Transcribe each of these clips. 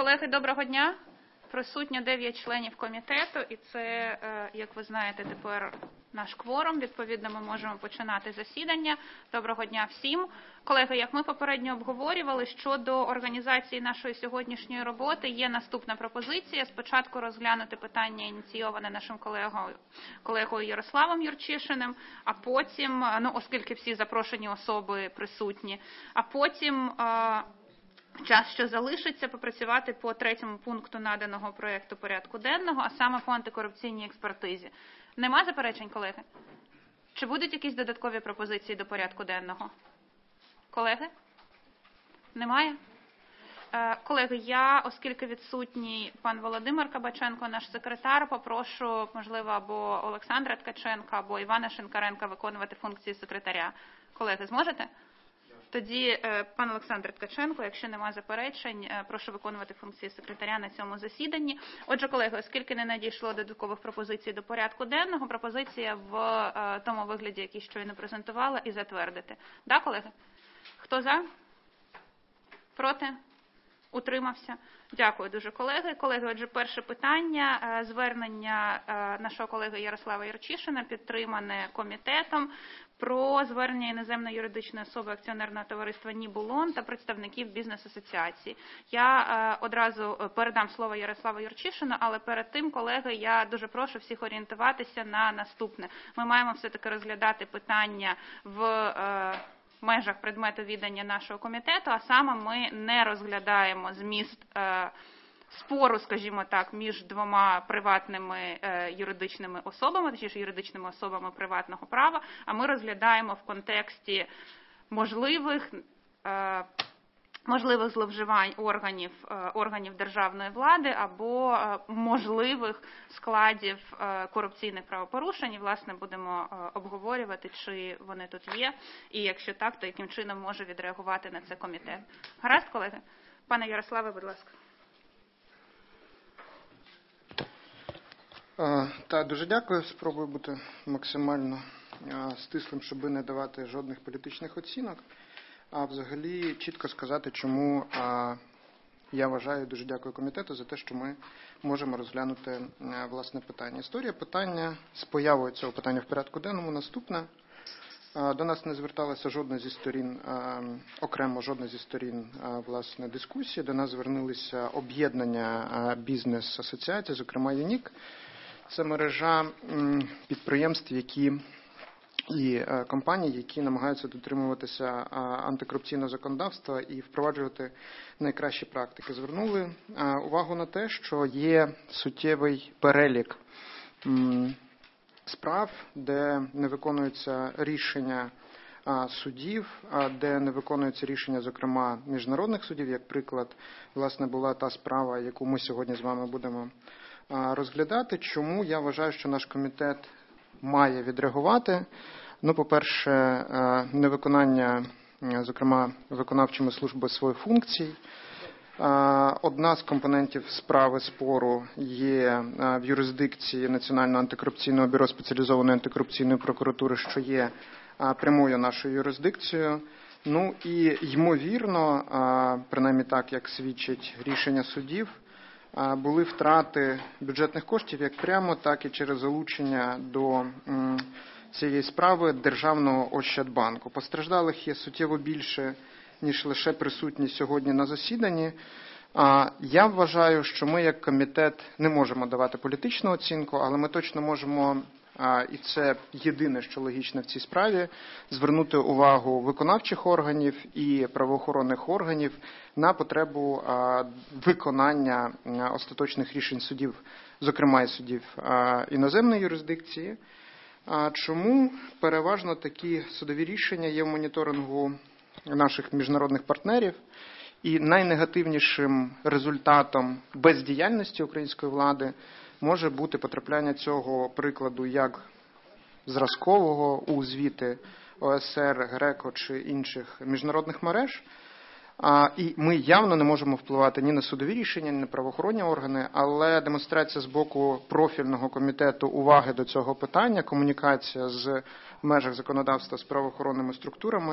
Колеги, доброго дня. Присутньо 9 членів комітету, і це, як ви знаєте, тепер наш кворум. Відповідно, ми можемо починати засідання. Доброго дня всім. Колеги, як ми попередньо обговорювали, щодо організації нашої сьогоднішньої роботи є наступна пропозиція. Спочатку розглянути питання, ініційоване нашим колегою Ярославом Юрчишиним, а потім, оскільки всі запрошені особи присутні, а потім час, що залишиться, попрацювати по 3-му пункту наданого проєкту порядку денного, а саме по антикорупційній експертизі. Нема заперечень, колеги? Чи будуть якісь додаткові пропозиції до порядку денного? Колеги? Немає? Колеги, я, оскільки відсутній пан Володимир Кабаченко, наш секретар, попрошу, можливо, або Олександра Ткаченка, або Івана Шинкаренка виконувати функції секретаря. Колеги, зможете? Тоді, пан Олександр Ткаченко, якщо немає заперечень, прошу виконувати функції секретаря на цьому засіданні. Отже, колеги, оскільки не надійшло додаткових пропозицій до порядку денного, пропозиція в тому вигляді, який щойно презентувала, і затвердити. Да, колеги? Хто за? Проти? Утримався? Дякую дуже, колеги. Колеги, отже, перше питання. Звернення нашого колеги Ярослава Юрчишина підтримане комітетом про звернення іноземної юридичної особи акціонерного товариства «Нібулон» та представників бізнес-асоціації. Я одразу передам слово Ярославу Юрчишину, але перед тим, колеги, я дуже прошу всіх орієнтуватися на наступне. Ми маємо все-таки розглядати питання в межах предмету відання нашого комітету, а саме ми не розглядаємо зміст спору, скажімо так, між двома приватними юридичними особами, точніше юридичними особами приватного права, а ми розглядаємо в контексті можливих зловживань органів державної влади або можливих складів корупційних правопорушень. І, власне, будемо обговорювати, чи вони тут є, і якщо так, то яким чином може відреагувати на це комітет. Гаразд, колеги? Пане Ярославе, будь ласка. Так, дуже дякую. Спробую бути максимально стислим, щоб не давати жодних політичних оцінок. А взагалі чітко сказати, чому я вважаю, дуже дякую комітету за те, що ми можемо розглянути власне питання. Історія питання з появою цього питання в порядку денному наступна. До нас не зверталася жодна зі сторін, окремо жодна зі сторін власне дискусії. До нас звернулися об'єднання бізнес-асоціацій, зокрема ЮНІК. Це мережа підприємств, і компаній, які намагаються дотримуватися антикорупційного законодавства і впроваджувати найкращі практики. Звернули увагу на те, що є суттєвий перелік справ, де не виконуються рішення судів, де не виконуються рішення, зокрема, міжнародних судів. Як приклад, власне, була та справа, яку ми сьогодні з вами будемо розглядати. Чому я вважаю, що наш комітет має відреагувати? По-перше, невиконання, зокрема, виконавчими службами своїх функцій. Одна з компонентів справи спору є в юрисдикції Національного антикорупційного бюро спеціалізованої антикорупційної прокуратури, що є прямою нашою юрисдикцією. І ймовірно, принаймні так, як свідчить рішення судів, були втрати бюджетних коштів як прямо, так і через залучення до цієї справи Державного Ощадбанку. Постраждалих є суттєво більше, ніж лише присутні сьогодні на засіданні. Я вважаю, що ми як комітет не можемо давати політичну оцінку, але ми точно можемо, і це єдине, що логічно в цій справі, звернути увагу виконавчих органів і правоохоронних органів на потребу виконання остаточних рішень судів, зокрема і судів іноземної юрисдикції. Чому переважно такі судові рішення є в моніторингу наших міжнародних партнерів, і найнегативнішим результатом бездіяльності української влади може бути потрапляння цього прикладу як зразкового у звіти ОЕСР, ГРЕКО чи інших міжнародних мереж. І ми явно не можемо впливати ні на судові рішення, ні на правоохоронні органи, але демонстрація з боку профільного комітету уваги до цього питання, комунікація в межах законодавства з правоохоронними структурами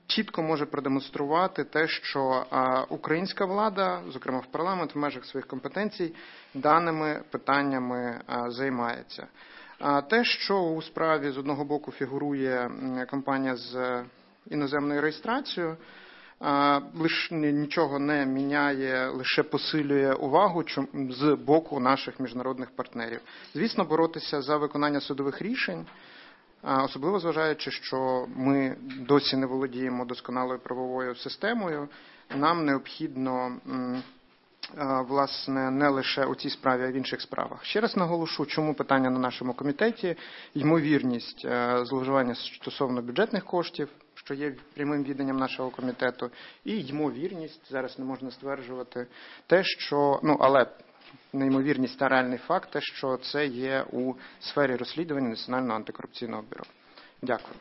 чітко може продемонструвати те, що українська влада, зокрема в парламент, в межах своїх компетенцій, даними питаннями займається. Те, що у справі з одного боку фігурує компанія з іноземною реєстрацією, лише нічого не міняє, лише посилює увагу з боку наших міжнародних партнерів. Звісно, боротися за виконання судових рішень, особливо зважаючи, що ми досі не володіємо досконалою правовою системою, нам необхідно, власне, не лише у цій справі, а й в інших справах. Ще раз наголошу, чому питання на нашому комітеті, ймовірність зловживання стосовно бюджетних коштів, що є прямим відданням нашого комітету, і ймовірність, зараз не можна стверджувати, те, що, але неймовірність та реальний факт, те, що це є у сфері розслідування Національного антикорупційного бюро. Дякую.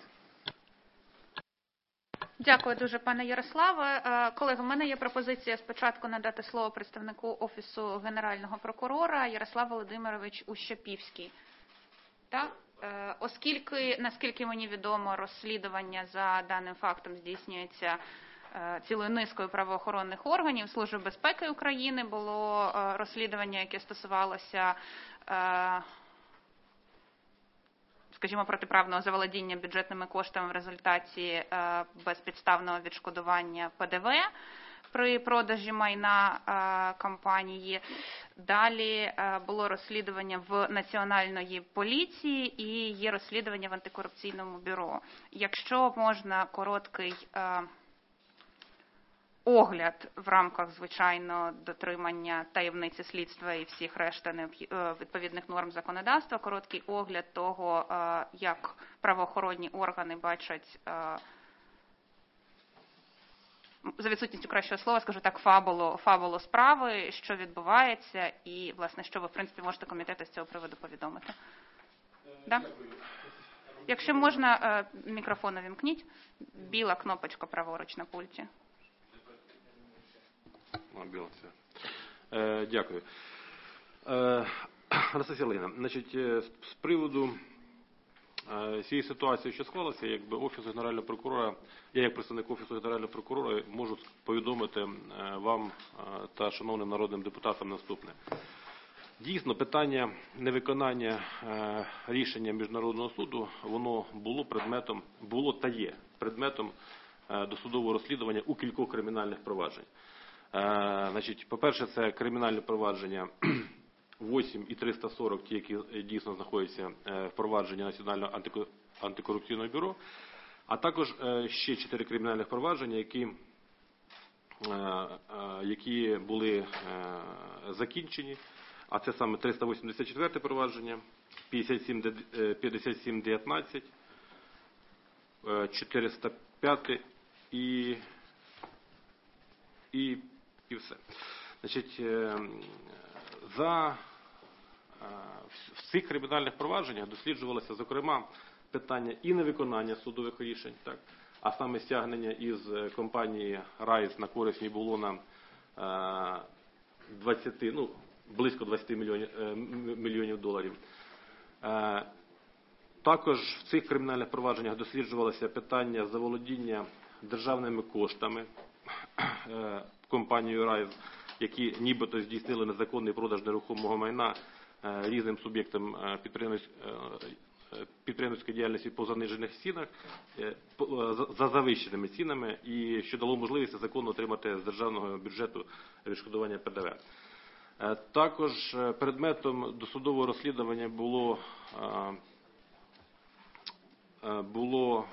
Дякую дуже, пане Ярославе. Колеги, у мене є пропозиція спочатку надати слово представнику Офісу Генерального прокурора Ярослав Володимирович Ущепівський. Так? Оскільки, наскільки мені відомо, розслідування за даним фактом здійснюється цілою низкою правоохоронних органів. Служби безпеки України було розслідування, яке стосувалося, скажімо, протиправного заволодіння бюджетними коштами в результаті безпідставного відшкодування ПДВ при продажі майна компанії. Далі було розслідування в Національної поліції і є розслідування в антикорупційному бюро. Якщо можна короткий огляд в рамках, звичайно, дотримання таємниці слідства і всіх решта відповідних норм законодавства, короткий огляд того, як правоохоронні органи бачать, за відсутністю кращого слова, скажу так, фабулу справи, що відбувається і, власне, що ви, в принципі, можете комітету з цього приводу повідомити. Да? Якщо можна, мікрофон увімкніть. Біла кнопочка праворуч на пульті. Дякую. Анастасія Олегівна, значить, з приводу цієї ситуації, що склалася, якби Офіс Генерального прокурора, я як представник Офісу Генерального прокурора можу повідомити вам та шановним народним депутатам наступне. Дійсно, питання невиконання рішення Міжнародного суду, воно було та є предметом досудового розслідування у кількох кримінальних проваджень. Значить, по-перше, це кримінальне провадження 8 і 340, ті, які дійсно знаходяться в провадженні Національного антикорупційного бюро, а також ще 4 кримінальних провадження, які були закінчені, а це саме 384 провадження, 5719, 405 і все. Значить, в цих кримінальних провадженнях досліджувалося, зокрема, питання і невиконання судових рішень, так, а саме стягнення із компанії «Райс» на користь Нібулона близько 20 мільйонів доларів. Також в цих кримінальних провадженнях досліджувалося питання заволодіння державними коштами компанією «Райс», які нібито здійснили незаконний продаж нерухомого майна різним суб'єктам підприємницької діяльності по занижених цінах, за завищеними цінами, і що дало можливість законно отримати з державного бюджету відшкодування ПДВ. Також предметом досудового розслідування було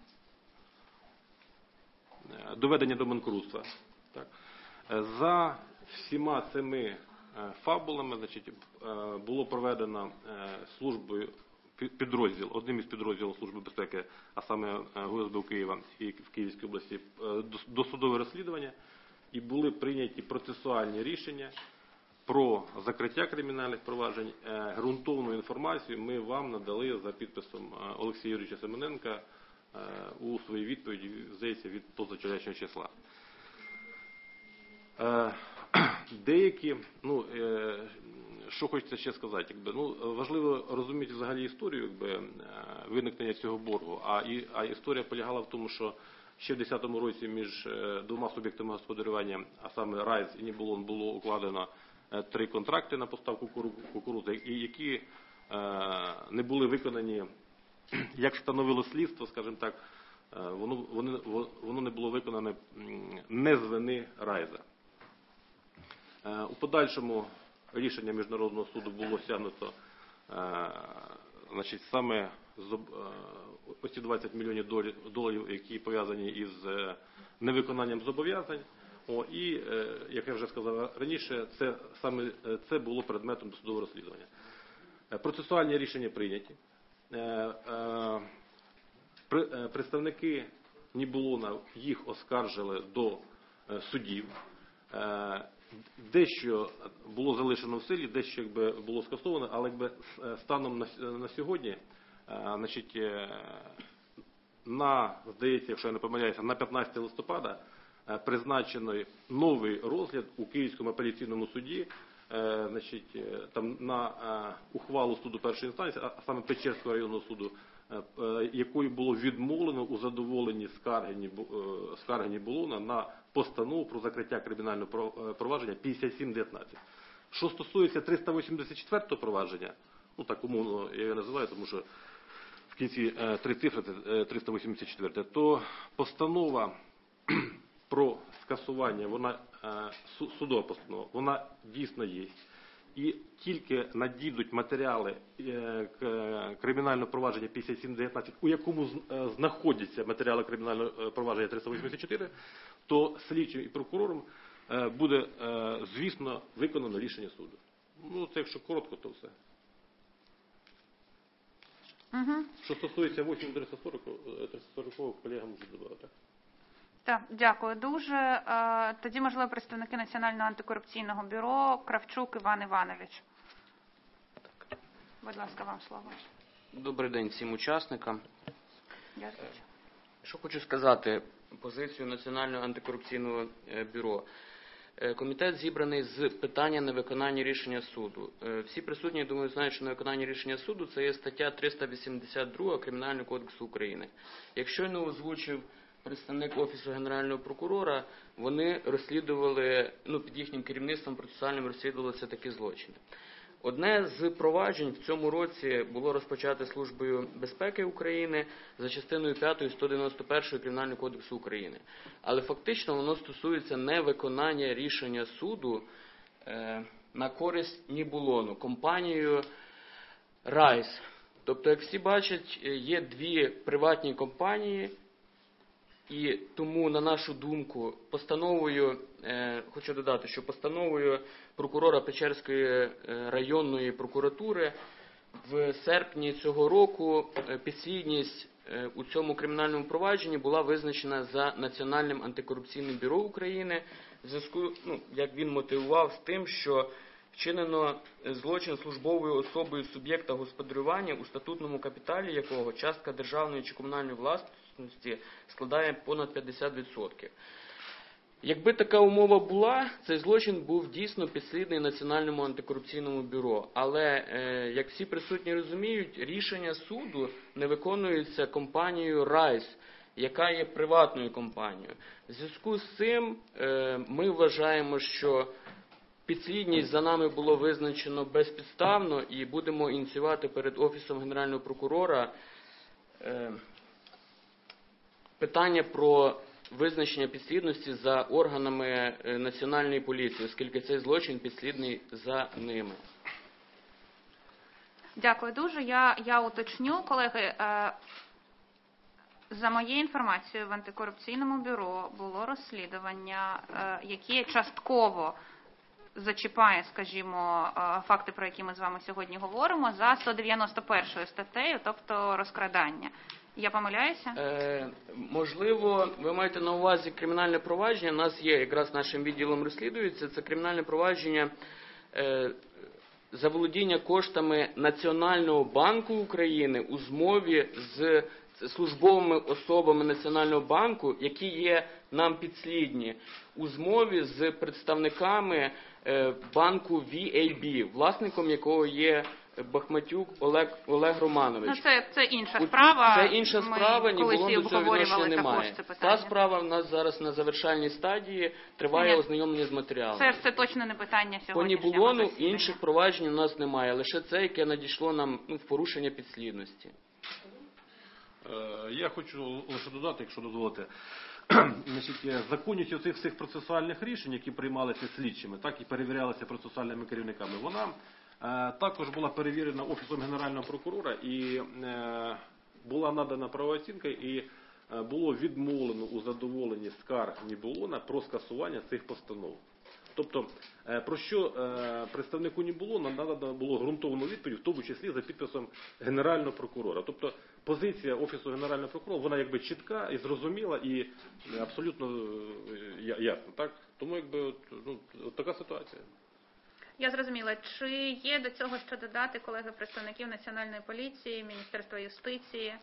доведення до банкрутства. Так. За всіма цими фабулами, значить, було проведено одним із підрозділів Служби безпеки, а саме ГУСБУ Києва і в Київській області, досудове розслідування, і були прийняті процесуальні рішення про закриття кримінальних проваджень. Ґрунтовну інформацію ми вам надали за підписом Олексія Юрійовича Семененка у своїй відповіді, здається, від позавчорашнього числа. Деякі, що хочеться ще сказати, важливо розуміти взагалі історію виникнення цього боргу, а історія полягала в тому, що ще в 2010 році між двома суб'єктами господарювання, а саме РАЙЗ і Нібулон, було укладено 3 контракти на поставку кукурудзи, і які не були виконані, як встановило слідство, скажімо так, воно не було виконане не з вини РАЙЗа. У подальшому рішення Міжнародного суду було стягнуто саме оці 20 мільйонів доларів, які пов'язані із невиконанням зобов'язань. І, як я вже сказав раніше, це було предметом досудового розслідування. Процесуальні рішення прийняті. Представники Нібулона їх оскаржили до судів. Дещо було залишено в силі, дещо було скасовано, але станом на сьогодні, здається, якщо я не помиляюся, на 15 листопада призначений новий розгляд у Київському апеляційному суді, на ухвалу суду першої інстанції, а саме Печерського районного суду, якою було відмовлено у задоволенні скарги Нібулона на постанову про закриття кримінального провадження 5719. Що стосується 384 провадження, так умовно я його називаю, тому що в кінці 3 цифри 384, то постанова про скасування, судова постанова, вона дійсно є. І тільки надійдуть матеріали кримінального провадження 5719, у якому знаходяться матеріали кримінального провадження 384, то слідчим і прокурором буде, звісно, виконано рішення суду. Це якщо коротко, то все. Що стосується 8340, колега може додати. Так, дякую дуже. Тоді, можливо, представники Національного антикорупційного бюро Кравчук Іван Іванович. Будь ласка, вам слово. Добрий день всім учасникам. Дякую. Що хочу сказати, позицію Національного антикорупційного бюро. Комітет зібраний з питання невиконання рішення суду. Всі присутні, я думаю, знають, що невиконання рішення суду – це є стаття 382 Кримінального кодексу України. Як щойно озвучив представник Офісу Генерального прокурора, вони розслідували, під їхнім керівництвом процесуальним розслідувалися такі злочини. Одне з проваджень в цьому році було розпочате Службою безпеки України за частиною 5 191 Кримінального кодексу України. Але фактично воно стосується невиконання рішення суду на користь Нібулону, компанією РАЙЗ. Тобто, як всі бачать, є 2 приватні компанії, і тому, на нашу думку, хочу додати, що постановою прокурора Печерської районної прокуратури в серпні цього року підслідність у цьому кримінальному провадженні була визначена за Національним антикорупційним бюро України в зв'язку, як він мотивував, з тим, що вчинено злочин службовою особою суб'єкта господарювання, у статутному капіталі якого частка державної чи комунальної власності складає понад 50%. Якби така умова була, цей злочин був дійсно підслідний Національному антикорупційному бюро. Але, як всі присутні розуміють, рішення суду не виконується компанією РАЙЗ, яка є приватною компанією. В зв'язку з цим ми вважаємо, що підслідність за нами було визначено безпідставно і будемо ініціювати перед Офісом Генерального прокурора питання про визначення підслідності за органами Національної поліції, оскільки цей злочин підслідний за ними. Дякую дуже. Я уточню, колеги, за моєю інформацією, в антикорупційному бюро було розслідування, яке частково зачіпає, скажімо, факти, про які ми з вами сьогодні говоримо, за 191 статтею, тобто розкрадання. Я помиляюся? Можливо, ви маєте на увазі кримінальне провадження. У нас є, якраз нашим відділом розслідується, це кримінальне провадження заволодіння коштами Національного банку України у змові з службовими особами Національного банку, які є нам підслідні, у змові з представниками банку VAB, власником якого є Бахматюк Олег Романович. Ну, це інша справа. Це інша справа, Ми колись Нібулон до цього відношення обговорювали також немає. це питання. Та справа в нас зараз на завершальній стадії, триває Ні. ознайомлення з матеріалами. Це точно не питання По сьогоднішнього Нібулону засідання. інших проваджень у нас немає, лише це, яке надійшло нам в порушення підслідності. Я хочу лише додати, якщо дозволите. Значить, законність оцих всіх процесуальних рішень, які приймалися слідчими, так і перевірялися процесуальними керівниками, вона також була перевірена Офісом Генерального прокурора і була надана правова оцінка, і було відмовлено у задоволенні скарг Нібулона про скасування цих постанов. Тобто, про що представнику Нібулона надано було ґрунтовну відповідь, в тому числі за підписом Генерального прокурора. Тобто, позиція Офісу Генерального прокурора, вона якби чітка і зрозуміла, і абсолютно ясна. Так? Тому от така ситуація. Я зрозуміла. Чи є до цього що додати колеги представників Національної поліції, Міністерства юстиції?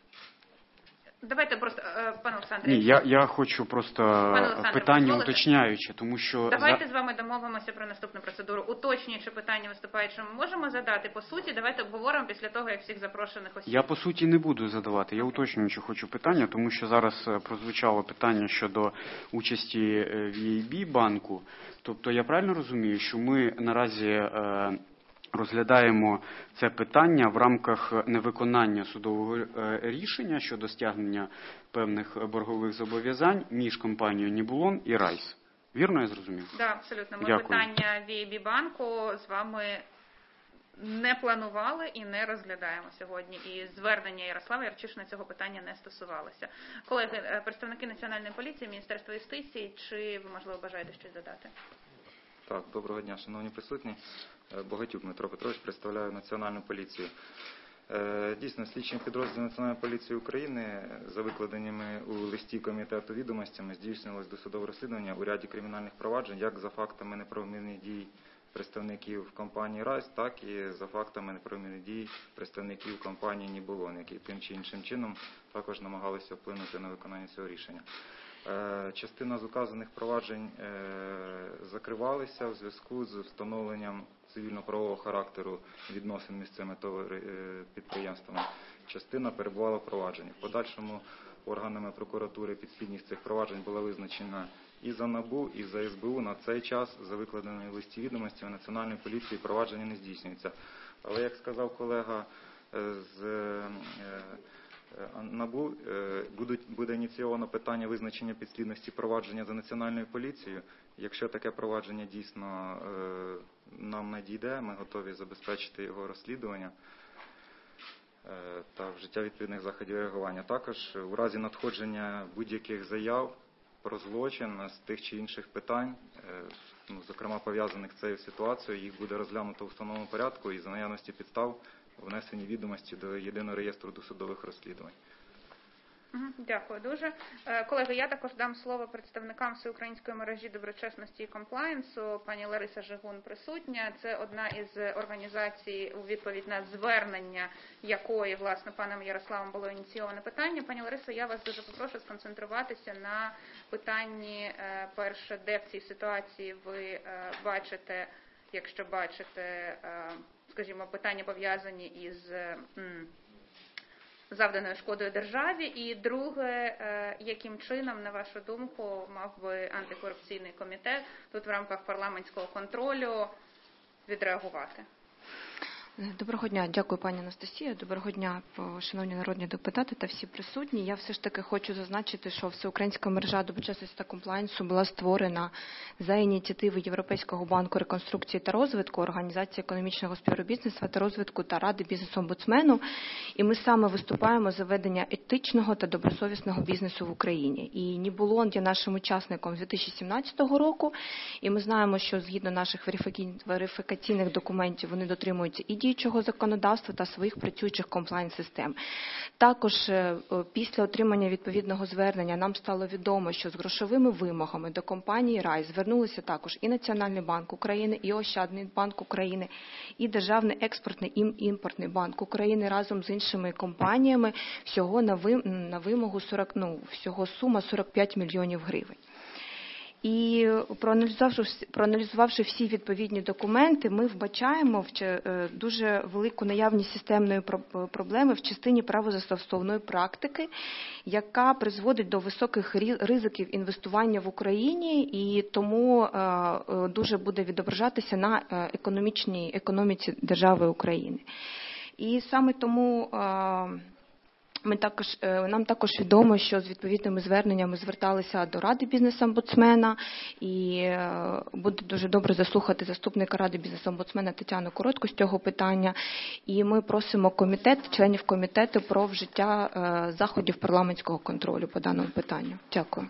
Давайте просто, пане Олександре. Ні, я хочу просто питання дозволите? уточняюче, тому що... Давайте з вами домовимося про наступну процедуру. Уточнюючи питання виступаючим можемо задати. По суті, давайте обговоримо після того, як всіх запрошених осіб. Я по суті не буду задавати, я уточнюючи хочу питання, тому що зараз прозвучало питання щодо участі VAB банку. Тобто я правильно розумію, що ми наразі розглядаємо це питання в рамках невиконання судового рішення щодо стягнення певних боргових зобов'язань між компанією Нібулон і Райс. Вірно я зрозумів? Так, абсолютно. Ми Дякую. питання VAB банку з вами не планували і не розглядаємо сьогодні. І звернення Ярослава Ярчишина цього питання не стосувалося. Колеги, представники Національної поліції, Міністерства юстиції, чи ви, можливо, бажаєте щось додати? Так, доброго дня, шановні присутні. Богатюк Дмитро Петрович, представляю Національну поліцію. Дійсно, слідчим підрозділом Національної поліції України за викладеннями у листі Комітету відомостями здійснювалось досудове розслідування у ряді кримінальних проваджень, як за фактами неправомірних дій представників компанії «Райс», так і за фактами неправомірних дій представників компанії «Нібулон», які тим чи іншим чином також намагалися вплинути на виконання цього рішення. Частина з указаних проваджень закривалися в зв'язку з встановленням цивільно-правового характеру відносин між цими підприємствами. Частина перебувала в провадженні. В подальшому органами прокуратури підслідність цих проваджень була визначена і за НАБУ, і за СБУ. На цей час, за викладеною в листі відомості, Національної поліції провадження не здійснюється. Але, як сказав колега з НАБУ, буде ініційовано питання визначення підслідності провадження за Національною поліцією. Якщо таке провадження дійсно нам надійде, ми готові забезпечити його розслідування та вжиття відповідних заходів реагування. Також у разі надходження будь-яких заяв про злочин з тих чи інших питань, зокрема пов'язаних з цією ситуацією, їх буде розглянуто в встановленому порядку і за наявності підстав внесені відомості до єдиного реєстру досудових розслідувань. Дякую дуже. Колеги, я також дам слово представникам Всеукраїнської мережі доброчесності і комплаєнсу. Пані Лариса Жигун присутня. Це одна із організацій, у відповідь на звернення якої, власне, паном Ярославом було ініційоване питання. Пані Ларисо, я вас дуже попрошу сконцентруватися на питанні, перше, де в цій ситуації ви бачите, якщо бачите, скажімо, питання пов'язані із завданою шкодою державі, і друге, яким чином, на вашу думку, мав би антикорупційний комітет тут в рамках парламентського контролю відреагувати? Доброго дня, дякую, пані Анастасія. Доброго дня, шановні народні депутати та всі присутні. Я все ж таки хочу зазначити, що Всеукраїнська мережа доброчесності та комплаєнсу була створена за ініціативи Європейського банку реконструкції та розвитку, Організації економічного співробітництва та розвитку та Ради бізнес-омбудсмену. І ми саме виступаємо за ведення етичного та добросовісного бізнесу в Україні. І Нібулон є нашим учасником з 2017 року, і ми знаємо, що згідно наших верифікаційних документів вони дотримуються і діючого законодавства та своїх працюючих комплаєнс-систем. Також після отримання відповідного звернення нам стало відомо, що з грошовими вимогами до компанії «Райс» звернулися також і Національний банк України, і Ощадний банк України, і Державний експортний і імпортний банк України разом з іншими компаніями, всього на вимогу всього сума 45 мільйонів гривень. І проаналізувавши всі відповідні документи, ми вбачаємо дуже велику наявність системної проблеми в частині правозастосовної практики, яка призводить до високих ризиків інвестування в Україні і тому дуже буде відображатися на економіці держави України. І саме тому нам також відомо, що з відповідними зверненнями зверталися до Ради бізнес-омбудсмена, і буде дуже добре заслухати заступника Ради бізнес-омбудсмена Тетяну Коротку з цього питання. І ми просимо членів комітету про вжиття заходів парламентського контролю по даному питанню. Дякую.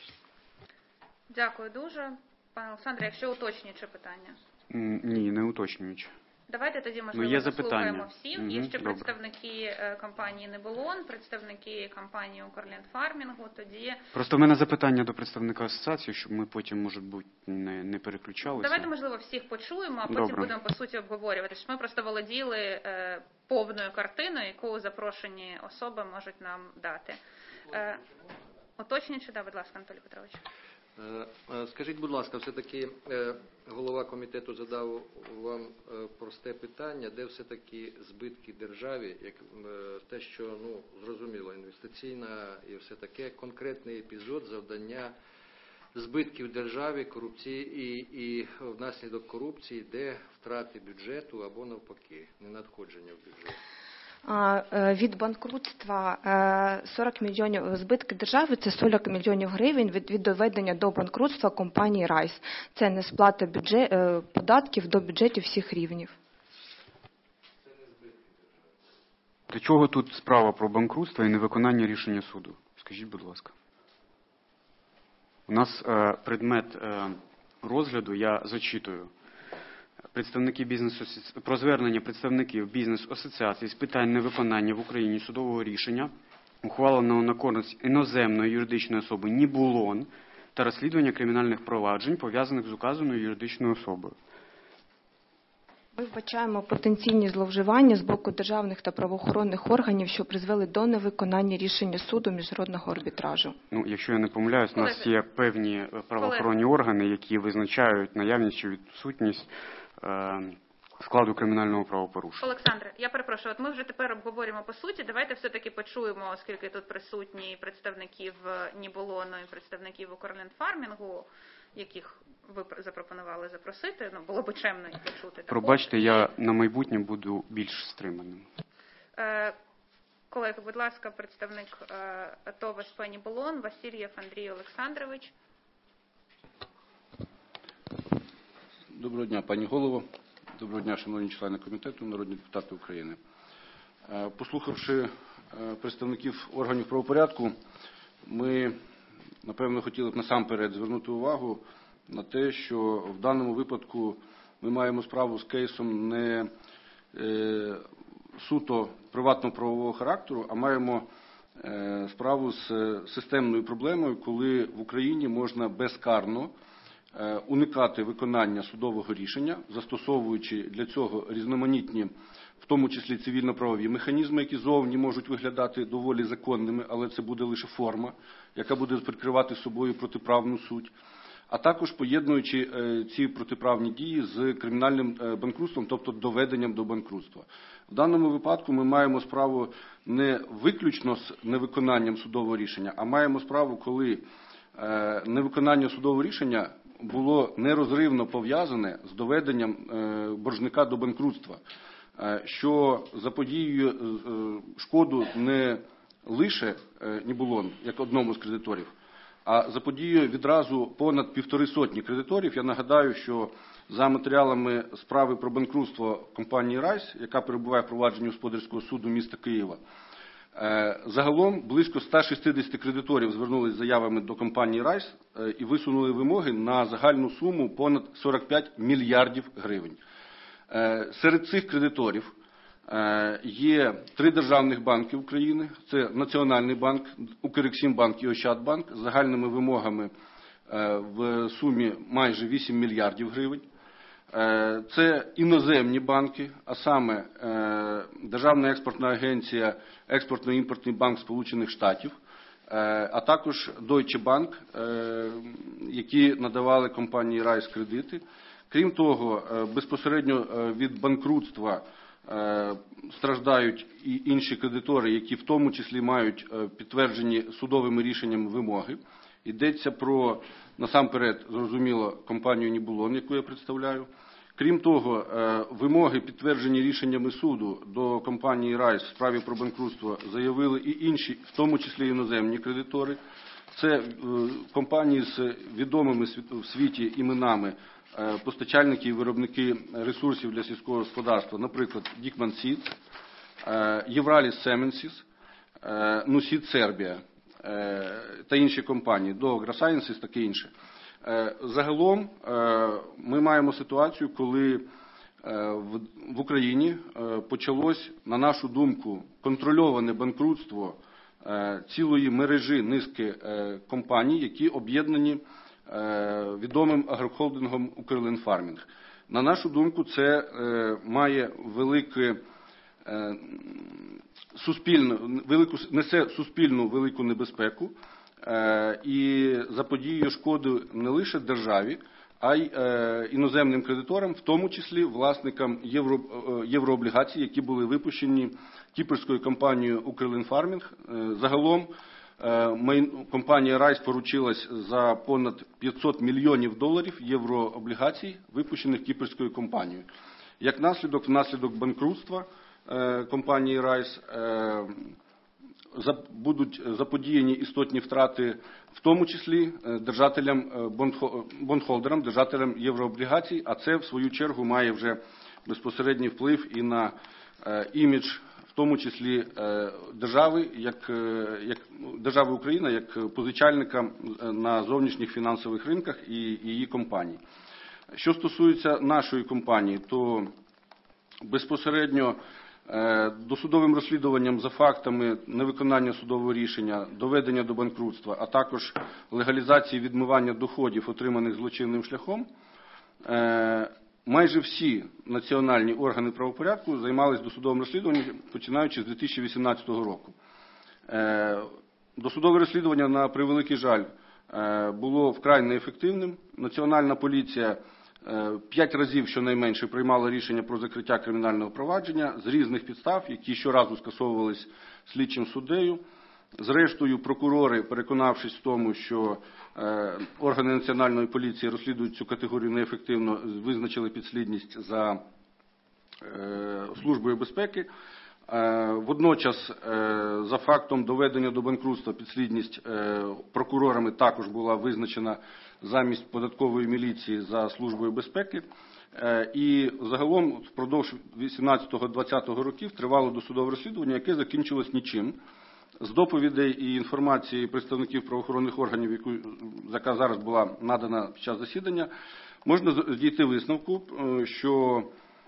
Дякую дуже. Пане Олександре, якщо уточнююче питання? Ні, не уточнююче. Давайте тоді, можливо, є заслухаємо всіх. Є ще добре. представники компанії «Небулон», представники компанії «Укрленд Фармінгу». Тоді... Просто в мене запитання до представника асоціації, щоб ми потім, може бути, не переключалися. Давайте, можливо, всіх почуємо, а потім Добре. будемо, по суті, обговорювати. Ми просто володіли повною картиною, яку запрошені особи можуть нам дати. Уточнюючи, будь ласка, Анатолій Петрович. Скажіть, будь ласка, все-таки голова комітету задав вам просте питання, де все-таки збитки державі, як те, що, зрозуміло, інвестиційна і все таке, конкретний епізод завдання збитків державі, корупції і внаслідок корупції, де втрати бюджету або навпаки, ненадходження в бюджет. Від банкрутства 40 мільйонів збитки держави – це 40 мільйонів гривень від доведення до банкрутства компанії «Райс». Це не сплата податків до бюджетів всіх рівнів. До чого тут справа про банкрутство і невиконання рішення суду? Скажіть, будь ласка. У нас предмет розгляду, я зачитую. Про звернення представників бізнес-асоціацій з питань невиконання в Україні судового рішення, ухваленого на користь іноземної юридичної особи «Нібулон» та розслідування кримінальних проваджень, пов'язаних з указаною юридичною особою. Ми вбачаємо потенційні зловживання з боку державних та правоохоронних органів, що призвели до невиконання рішення суду міжнародного арбітражу. Якщо я не помиляюсь, у нас є певні правоохоронні органи, які визначають наявність чи відсутність складу кримінального правопорушення. Олександре, я перепрошую, ми вже тепер обговорюємо по суті. Давайте все-таки почуємо, оскільки тут присутні представників «Нібулону» і представників «Укрленд Фармінгу», яких ви запропонували запросити. Було б чемно їх почути. Пробачте, я на майбутнє буду більш стриманим. Колеги, будь ласка, представник ТОВ СП «Нібулон» Васильєв Андрій Олександрович. Доброго дня, пані голово. Доброго дня, шановні члени комітету, народні депутати України. Послухавши представників органів правопорядку, ми, напевно, хотіли б насамперед звернути увагу на те, що в даному випадку ми маємо справу з кейсом не суто приватно-правового характеру, а маємо справу з системною проблемою, коли в Україні можна безкарно уникати виконання судового рішення, застосовуючи для цього різноманітні, в тому числі цивільно-правові механізми, які зовні можуть виглядати доволі законними, але це буде лише форма, яка буде прикривати собою протиправну суть, а також поєднуючи ці протиправні дії з кримінальним банкрутством, тобто доведенням до банкрутства. В даному випадку ми маємо справу не виключно з невиконанням судового рішення, а маємо справу, коли невиконання судового рішення було нерозривно пов'язане з доведенням боржника до банкрутства, що заподіює шкоду не лише «Нібулон», як одному з кредиторів, а заподіює відразу понад 150 кредиторів. Я нагадаю, що за матеріалами справи про банкрутство компанії «Райс», яка перебуває в провадженні господарського суду міста Києва, загалом близько 160 кредиторів звернулись з заявами до компанії «Райс» і висунули вимоги на загальну суму понад 45 мільярдів гривень. Серед цих кредиторів є 3 державних банки України, це Національний банк, Укрексімбанк і Ощадбанк з загальними вимогами в сумі майже 8 мільярдів гривень. Це іноземні банки, а саме Державна експортна агенція, Експортно-імпортний банк Сполучених Штатів, а також Deutsche Bank, які надавали компанії Райс кредити. Крім того, безпосередньо від банкрутства страждають і інші кредитори, які в тому числі мають підтверджені судовими рішеннями вимоги. Йдеться про, насамперед, зрозуміло, компанію «Нібулон», яку я представляю. Крім того, вимоги, підтверджені рішеннями суду до компанії «Райс» в справі про банкрутство, заявили і інші, в тому числі іноземні кредитори. Це компанії з відомими в світі іменами, постачальники і виробники ресурсів для сільського господарства, наприклад, Дікман Сідс, Євраліс Семенсіс, Нусід Сербія та інші компанії, до Агросайенсіс, таке інше. Загалом ми маємо ситуацію, коли в Україні почалось, на нашу думку, контрольоване банкрутство цілої мережі низки компаній, які об'єднані відомим агрохолдингом «Укрлендфармінг». На нашу думку, це має несе суспільну велику небезпеку і заподіює шкоду не лише державі, а й іноземним кредиторам, в тому числі власникам єврооблігацій, які були випущені кіпрською компанією «Укрлендфармінг». Загалом компанія «Райс» поручилась за понад $500 мільйонів єврооблігацій, випущених кіпрською компанією. Як наслідок, внаслідок банкрутства компанії «Райс» будуть заподіяні істотні втрати, в тому числі бондхолдерам, держателям єврооблігацій, а це, в свою чергу, має вже безпосередній вплив і на імідж, в тому числі держави Україна, як позичальника на зовнішніх фінансових ринках і її компаній. Що стосується нашої компанії, то безпосередньо досудовим розслідуванням за фактами невиконання судового рішення, доведення до банкрутства, а також легалізації відмивання доходів, отриманих злочинним шляхом, майже всі національні органи правопорядку займалися досудовим розслідуванням, починаючи з 2018 року. Досудове розслідування, на превеликий жаль, було вкрай неефективним. Національна поліція 5 разів щонайменше приймала рішення про закриття кримінального провадження з різних підстав, які щоразу скасовувались слідчим суддею. Зрештою, прокурори, переконавшись в тому, що органи національної поліції розслідують цю категорію неефективно, визначили підслідність за Службою безпеки. Водночас, за фактом доведення до банкрутства, підслідність прокурорами також була визначена замість податкової міліції за Службою безпеки. І загалом впродовж 18-20 років тривало досудове розслідування, яке закінчилось нічим. З доповідей і інформації представників правоохоронних органів, яка зараз була надана під час засідання, можна дійти висновку, що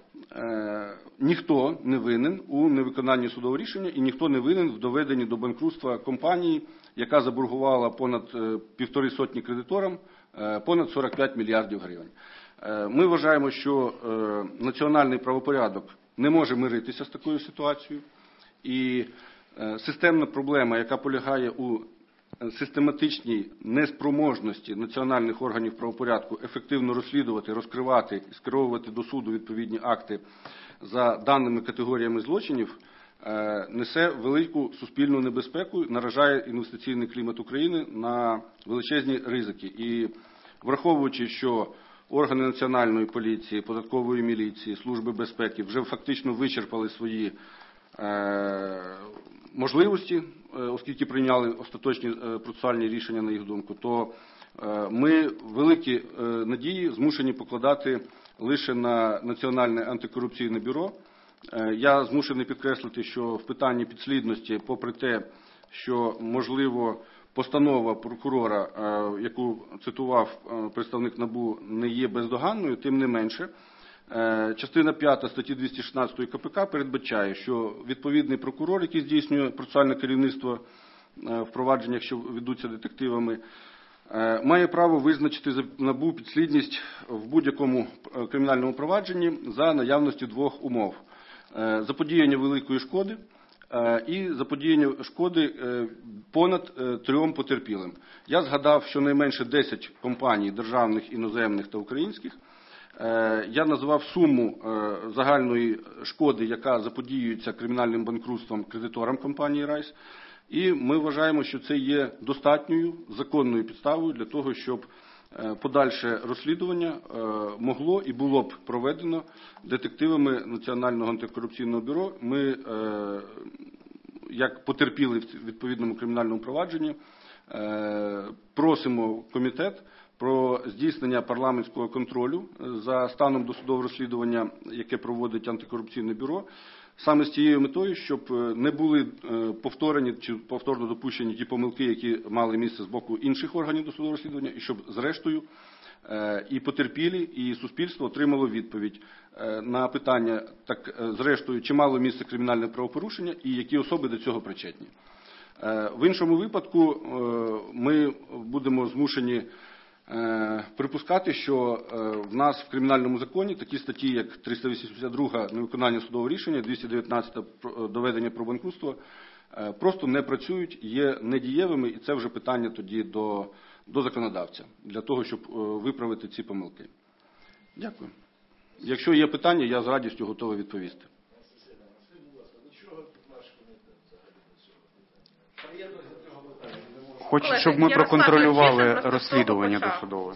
ніхто не винен у невиконанні судового рішення і ніхто не винен в доведенні до банкрутства компанії, яка заборгувала понад 1,5 сотні кредиторам понад 45 мільярдів гривень. Ми вважаємо, що національний правопорядок не може миритися з такою ситуацією, і системна проблема, яка полягає у систематичній неспроможності національних органів правопорядку ефективно розслідувати, розкривати і скеровувати до суду відповідні акти за даними категоріями злочинів, несе велику суспільну небезпеку, наражає інвестиційний клімат України на величезні ризики. І враховуючи, що органи національної поліції, податкової міліції, Служби безпеки вже фактично вичерпали свої можливості, оскільки прийняли остаточні процесуальні рішення, на їх думку, то ми великі надії змушені покладати лише на Національне антикорупційне бюро. Я змушений підкреслити, що в питанні підслідності, попри те, що, можливо, постанова прокурора, яку цитував представник НАБУ, не є бездоганною, тим не менше, частина 5 статті 216 КПК передбачає, що відповідний прокурор, який здійснює процесуальне керівництво в провадженнях, що ведуться детективами, має право визначити НАБУ підслідність в будь-якому кримінальному провадженні за наявності 2 умов: заподіяння великої шкоди і заподіяння шкоди понад 3 потерпілим. Я згадав щонайменше 10 компаній державних, іноземних та українських. Я назвав суму загальної шкоди, яка заподіюється кримінальним банкрутством кредиторам компанії «Райс». І ми вважаємо, що це є достатньою законною підставою для того, щоб подальше розслідування могло і було б проведено детективами Національного антикорупційного бюро. Ми, як потерпіли в відповідному кримінальному провадженні, просимо комітет про здійснення парламентського контролю за станом досудового розслідування, яке проводить антикорупційне бюро, саме з тією метою, щоб не були повторені чи повторно допущені ті помилки, які мали місце з боку інших органів досудового розслідування, і щоб зрештою і потерпілі, і суспільство отримало відповідь на питання, так зрештою, чи мало місце кримінальне правопорушення і які особи до цього причетні. В іншому випадку ми будемо змушені припускати, що в нас в кримінальному законі такі статті, як 382 невиконання судового рішення, 219 доведення про банкрутство, просто не працюють, є недієвими, і це вже питання тоді до законодавця, для того, щоб виправити ці помилки. Дякую. Якщо є питання, я з радістю готовий відповісти. Хочу, щоб ми проконтролювали розслідування досудове.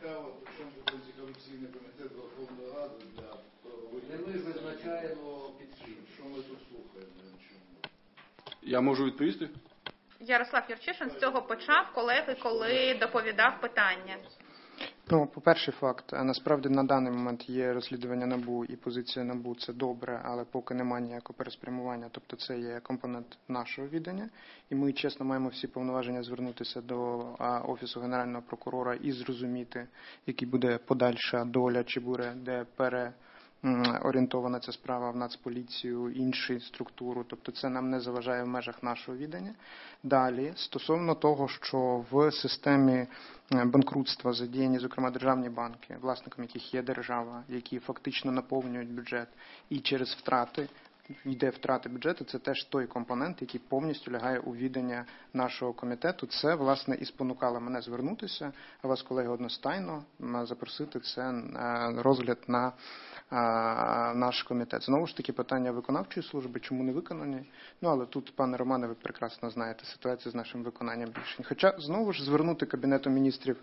Не ми визначаємо підхід. Що ми тут слухаємо? Я можу відповісти? Ярослав Юрчишин з цього почав, колеги, коли доповідав питання. Ну, по-перше, факт. Насправді на даний момент є розслідування НАБУ і позиція НАБУ, це добре, але поки немає ніякого переспрямування, тобто це є компонент нашого відання. І ми, чесно, маємо всі повноваження звернутися до Офісу Генерального прокурора і зрозуміти, який буде подальша доля, чи буде де орієнтована ця справа в Нацполіцію, інші структуру, тобто це нам не заважає в межах нашого відання. Далі, стосовно того, що в системі банкрутства задіяні, зокрема, державні банки, власником яких є держава, які фактично наповнюють бюджет, і через втрати, йде втрати бюджету, це теж той компонент, який повністю лягає у відання нашого комітету. Це, власне, і спонукало мене звернутися, а вас, колеги, одностайно запросити це розгляд на наш комітет. Знову ж таки, питання виконавчої служби, чому не виконані. Ну, але тут, пане Романе, ви прекрасно знаєте ситуацію з нашим виконанням рішень. Хоча, знову ж, звернути Кабінету міністрів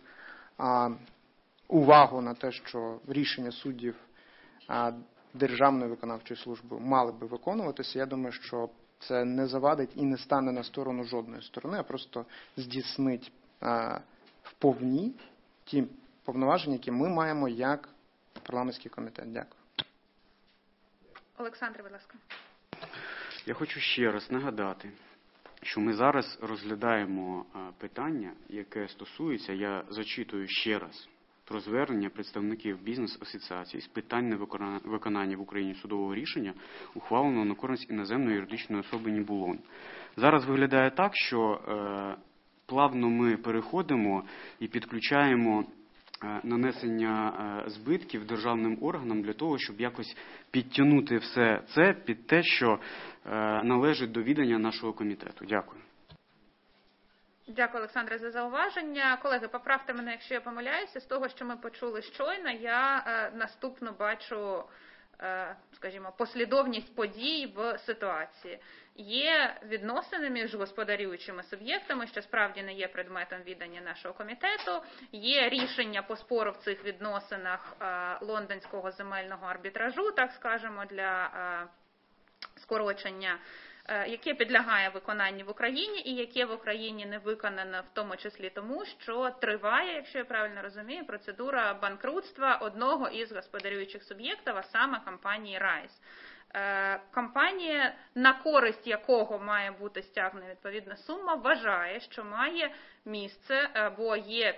увагу на те, що рішення суддів Державною виконавчою службою мали би виконуватися, я думаю, що це не завадить і не стане на сторону жодної сторони, а просто здійснить вповні ті повноваження, які ми маємо як парламентський комітет. Дякую. Олександр, будь ласка. Я хочу ще раз нагадати, що ми зараз розглядаємо питання, яке стосується, я зачитую ще раз, про звернення представників бізнес-асоціацій з питань невиконання в Україні судового рішення, ухваленого на користь іноземної юридичної особи «Нібулон». Зараз виглядає так, що плавно ми переходимо і підключаємо нанесення збитків державним органам для того, щоб якось підтягнути все це під те, що належить до відання нашого комітету. Дякую. Дякую, Олександре, за зауваження. Колеги, поправте мене, якщо я помиляюся. З того, що ми почули щойно, я наступно бачу, скажімо, послідовність подій в ситуації. Є відносини між господарюючими суб'єктами, що справді не є предметом відання нашого комітету. Є рішення по спору в цих відносинах лондонського земельного арбітражу, так скажемо, для скорочення, яке підлягає виконанню в Україні і яке в Україні не виконано, в тому числі тому, що триває, якщо я правильно розумію, процедура банкрутства одного із господарюючих суб'єктів, а саме компанії «Райс». Компанія, на користь якого має бути стягнена відповідна сума, вважає, що має місце, або є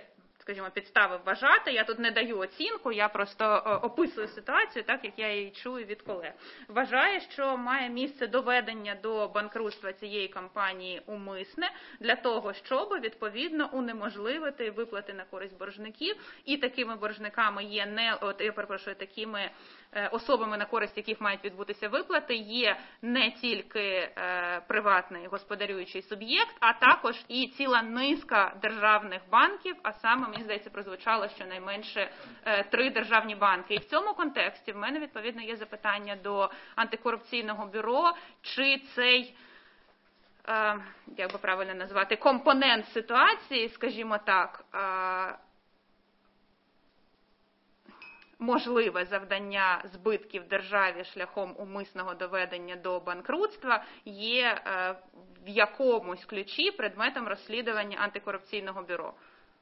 скажімо, підстави вважати. Я тут не даю оцінку, я просто описую ситуацію так, як я її чую від колег. Вважає, що має місце доведення до банкрутства цієї компанії умисне для того, щоб, відповідно, унеможливити виплати на користь боржників. І такими боржниками є такими особами, на користь яких мають відбутися виплати, є не тільки приватний господарюючий суб'єкт, а також і ціла низка державних банків, а саме, мені здається, прозвучало щонайменше 3 державні банки. І в цьому контексті в мене, відповідно, є запитання до антикорупційного бюро, чи цей, як би правильно назвати, компонент ситуації, скажімо так, можливе завдання збитків державі шляхом умисного доведення до банкрутства є в якомусь ключі предметом розслідування антикорупційного бюро.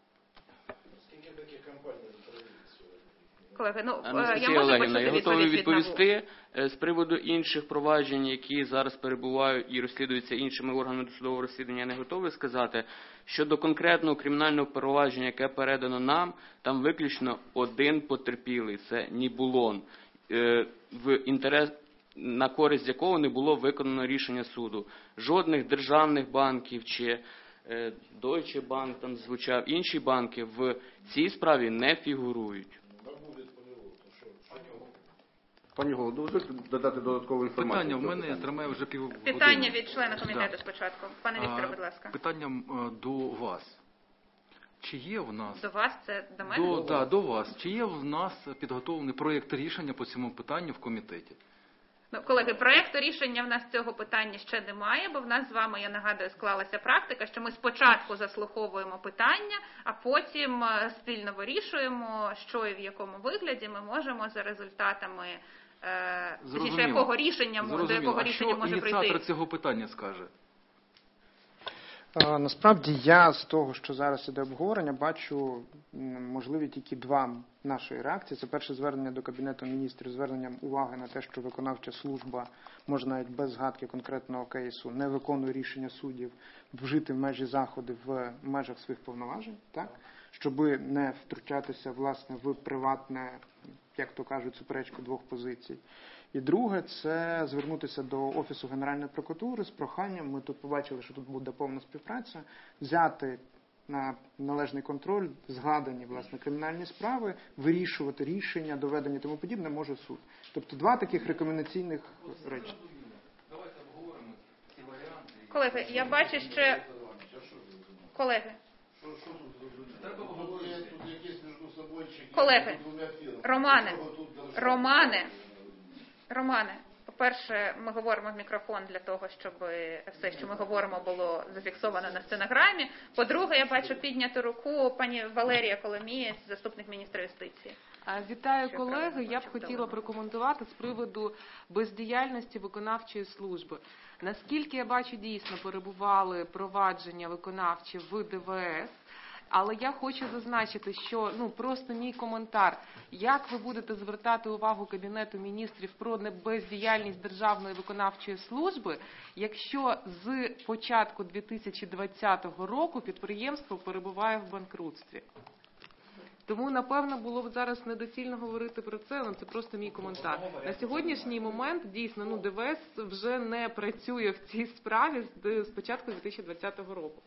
Колеги, я можу почути готовий відповісти від з приводу інших проваджень, які зараз перебувають і розслідуються іншими органами досудового розслідування. Я не готовий сказати. Щодо конкретного кримінального провадження, яке передано нам, там виключно один потерпілий – це Нібулон, на користь якого не було виконано рішення суду. Жодних державних банків чи Deutsche Bank, там звучав, інші банки в цій справі не фігурують. Пані Голово, дозвольте додати додаткову інформацію. Питання в мене тримає вже півгодини. Питання від члена комітету спочатку. Пане Вікторе, будь ласка. Питання до вас. Чи є в нас... До вас? Це до мене? До вас. Чи є в нас підготовлений проєкт рішення по цьому питанню в комітеті? Колеги, проєкту рішення в нас цього питання ще немає, бо в нас з вами, я нагадую, склалася практика, що ми спочатку заслуховуємо питання, а потім спільно вирішуємо, що і в якому вигляді ми можемо за результатами до якого рішення може прийти. Що ініціатор цього питання скаже? Насправді я з того, що зараз іде обговорення, бачу можливі тільки 2 нашої реакції. Це перше звернення до Кабінету міністрів, зверненням уваги на те, що виконавча служба, може навіть без згадки конкретного кейсу, не виконує рішення суддів, вжити в межі заходи в межах своїх повноважень, так? Щоб не втручатися, власне, в приватне, як то кажуть, суперечку 2 позицій. І друге, це звернутися до Офісу Генеральної прокуратури з проханням, ми тут побачили, що тут буде повна співпраця, взяти на належний контроль згадані, власне, кримінальні справи, вирішувати рішення, доведення і тому подібне може суд. Тобто 2 таких рекомендаційних речі. Давайте обговоримо ці варіанти. Колеги, я бачу ще... Колеги. Колеги, Романе, по-перше, ми говоримо в мікрофон для того, щоб все, що ми говоримо, було зафіксовано на стенограмі. По-друге, я бачу підняту руку пані Валерія Коломієць, заступник міністра юстиції. Вітаю, колеги. Я б хотіла прокоментувати з приводу бездіяльності виконавчої служби. Наскільки я бачу, дійсно перебували провадження виконавчі в ДВС, але я хочу зазначити, що просто мій коментар, як ви будете звертати увагу Кабінету міністрів про бездіяльність Державної виконавчої служби, якщо з початку 2020 року підприємство перебуває в банкрутстві. Тому, напевно, було б зараз недоцільно говорити про це, але це просто мій коментар. На сьогоднішній момент, дійсно, ДВС вже не працює в цій справі з початку 2020 року.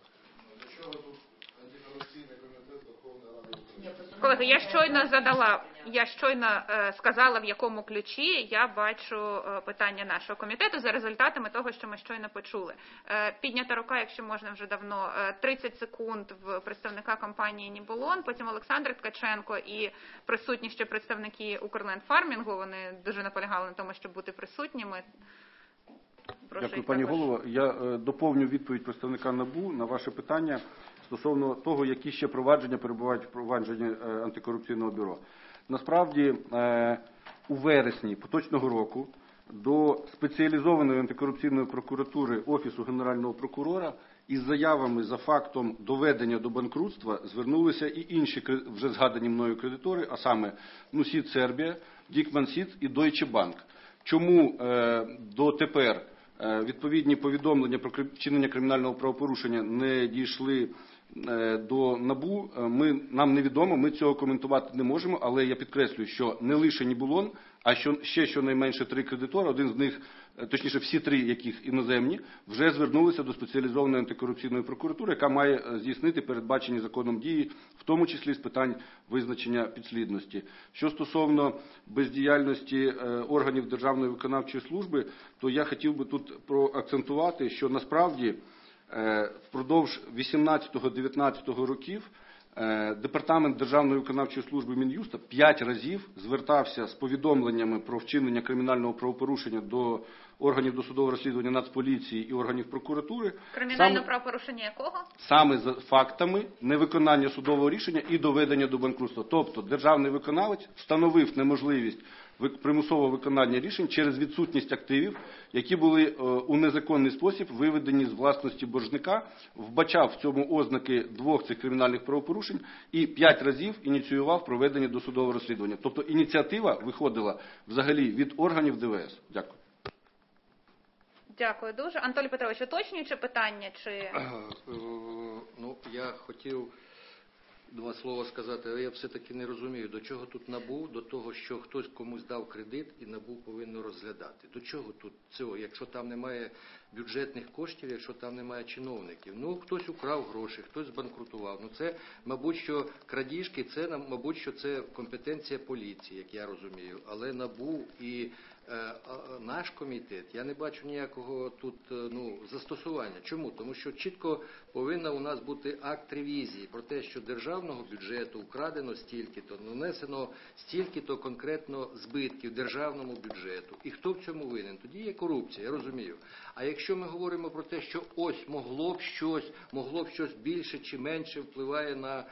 Колеги, я щойно сказала, в якому ключі я бачу питання нашого комітету за результатами того, що ми щойно почули. Піднята рука, якщо можна вже давно, 30 секунд в представника компанії «Нібулон», потім Олександр Ткаченко і присутні ще представники «Укрлендфармінгу». Вони дуже наполягали на тому, щоб бути присутніми. Дякую, пані Голово. Я доповню відповідь представника НАБУ на ваше питання стосовно того, які ще провадження перебувають в провадженні антикорупційного бюро. Насправді, у вересні поточного року до спеціалізованої антикорупційної прокуратури Офісу Генерального прокурора із заявами за фактом доведення до банкрутства звернулися і інші вже згадані мною кредитори, а саме Нусід Сербія, Дікман Сіц і Deutsche Bank. Чому дотепер відповідні повідомлення про вчинення кримінального правопорушення не дійшли до НАБУ нам невідомо, ми цього коментувати не можемо, але я підкреслюю, що не лише Нібулон, а ще щонайменше 3 кредитори, один з них, точніше всі 3, яких іноземні, вже звернулися до спеціалізованої антикорупційної прокуратури, яка має здійснити передбачені законом дії, в тому числі з питань визначення підслідності. Що стосовно бездіяльності органів Державної виконавчої служби, то я хотів би тут проакцентувати, що насправді впродовж 18-19 років Департамент Державної виконавчої служби Мін'юста 5 разів звертався з повідомленнями про вчинення кримінального правопорушення до органів досудового розслідування Нацполіції і органів прокуратури. Кримінальне правопорушення якого? Саме за фактами невиконання судового рішення і доведення до банкрутства. Тобто державний виконавець встановив неможливість примусового виконання рішень через відсутність активів, які були у незаконний спосіб виведені з власності боржника, вбачав в цьому ознаки 2 цих кримінальних правопорушень і 5 разів ініціював проведення досудового розслідування. Тобто ініціатива виходила взагалі від органів ДВС. Дякую. Дякую дуже. Анатолій Петрович, уточнюючи питання, чи... Ну, я хотів 2 слова сказати, але я все-таки не розумію, до чого тут НАБУ, до того, що хтось комусь дав кредит і НАБУ повинно розглядати. До чого тут цього, якщо там немає бюджетних коштів, якщо там немає чиновників? Ну, хтось украв гроші, хтось збанкрутував. Ну, це, мабуть, що крадіжки, це, мабуть, що це компетенція поліції, як я розумію. Але НАБУ і наш комітет, я не бачу ніякого тут застосування. Чому? Тому що чітко повинна у нас бути акт ревізії про те, що державного бюджету вкрадено стільки-то, нанесено стільки-то конкретно збитків державному бюджету. І хто в цьому винен? Тоді є корупція, я розумію. А якщо ми говоримо про те, що ось могло б щось більше чи менше впливає на...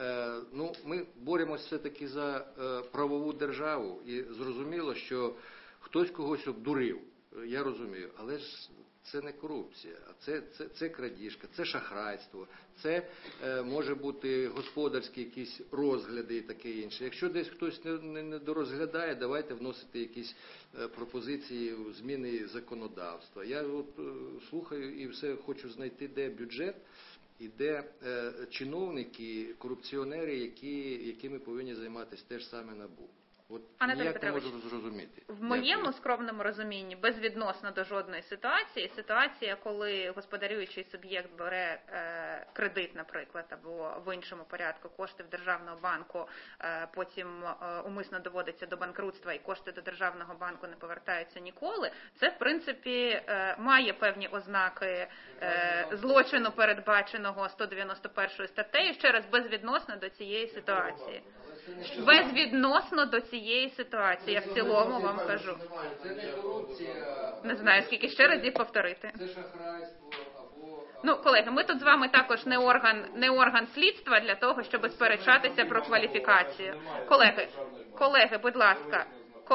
ми боремося все-таки за правову державу. І зрозуміло, що хтось когось обдурив, я розумію, але ж це не корупція, а це крадіжка, це шахрайство, це може бути господарські якісь розгляди і таке інше. Якщо десь хтось не дорозглядає, давайте вносити якісь пропозиції зміни законодавства. Я от слухаю і все хочу знайти, де бюджет і де чиновники, корупціонери, якими повинні займатися теж саме НАБУ. От ніяк не можу зрозуміти. В моєму скромному розумінні, безвідносно до жодної ситуація, коли господарюючий суб'єкт бере кредит, наприклад, або в іншому порядку кошти в державного банку, потім умисно доводиться до банкрутства і кошти до державного банку не повертаються ніколи, це, в принципі, має певні ознаки злочину, передбаченого 191 статтею, ще раз безвідносно до цієї ситуації. Безвідносно до цієї ситуації, я в цілому вам кажу. Це не корупція. Не знаю, скільки ще разів повторити. Це шахрайство або... Ну, колеги, ми тут з вами також не орган слідства для того, щоб сперечатися про кваліфікацію. Колеги, будь ласка,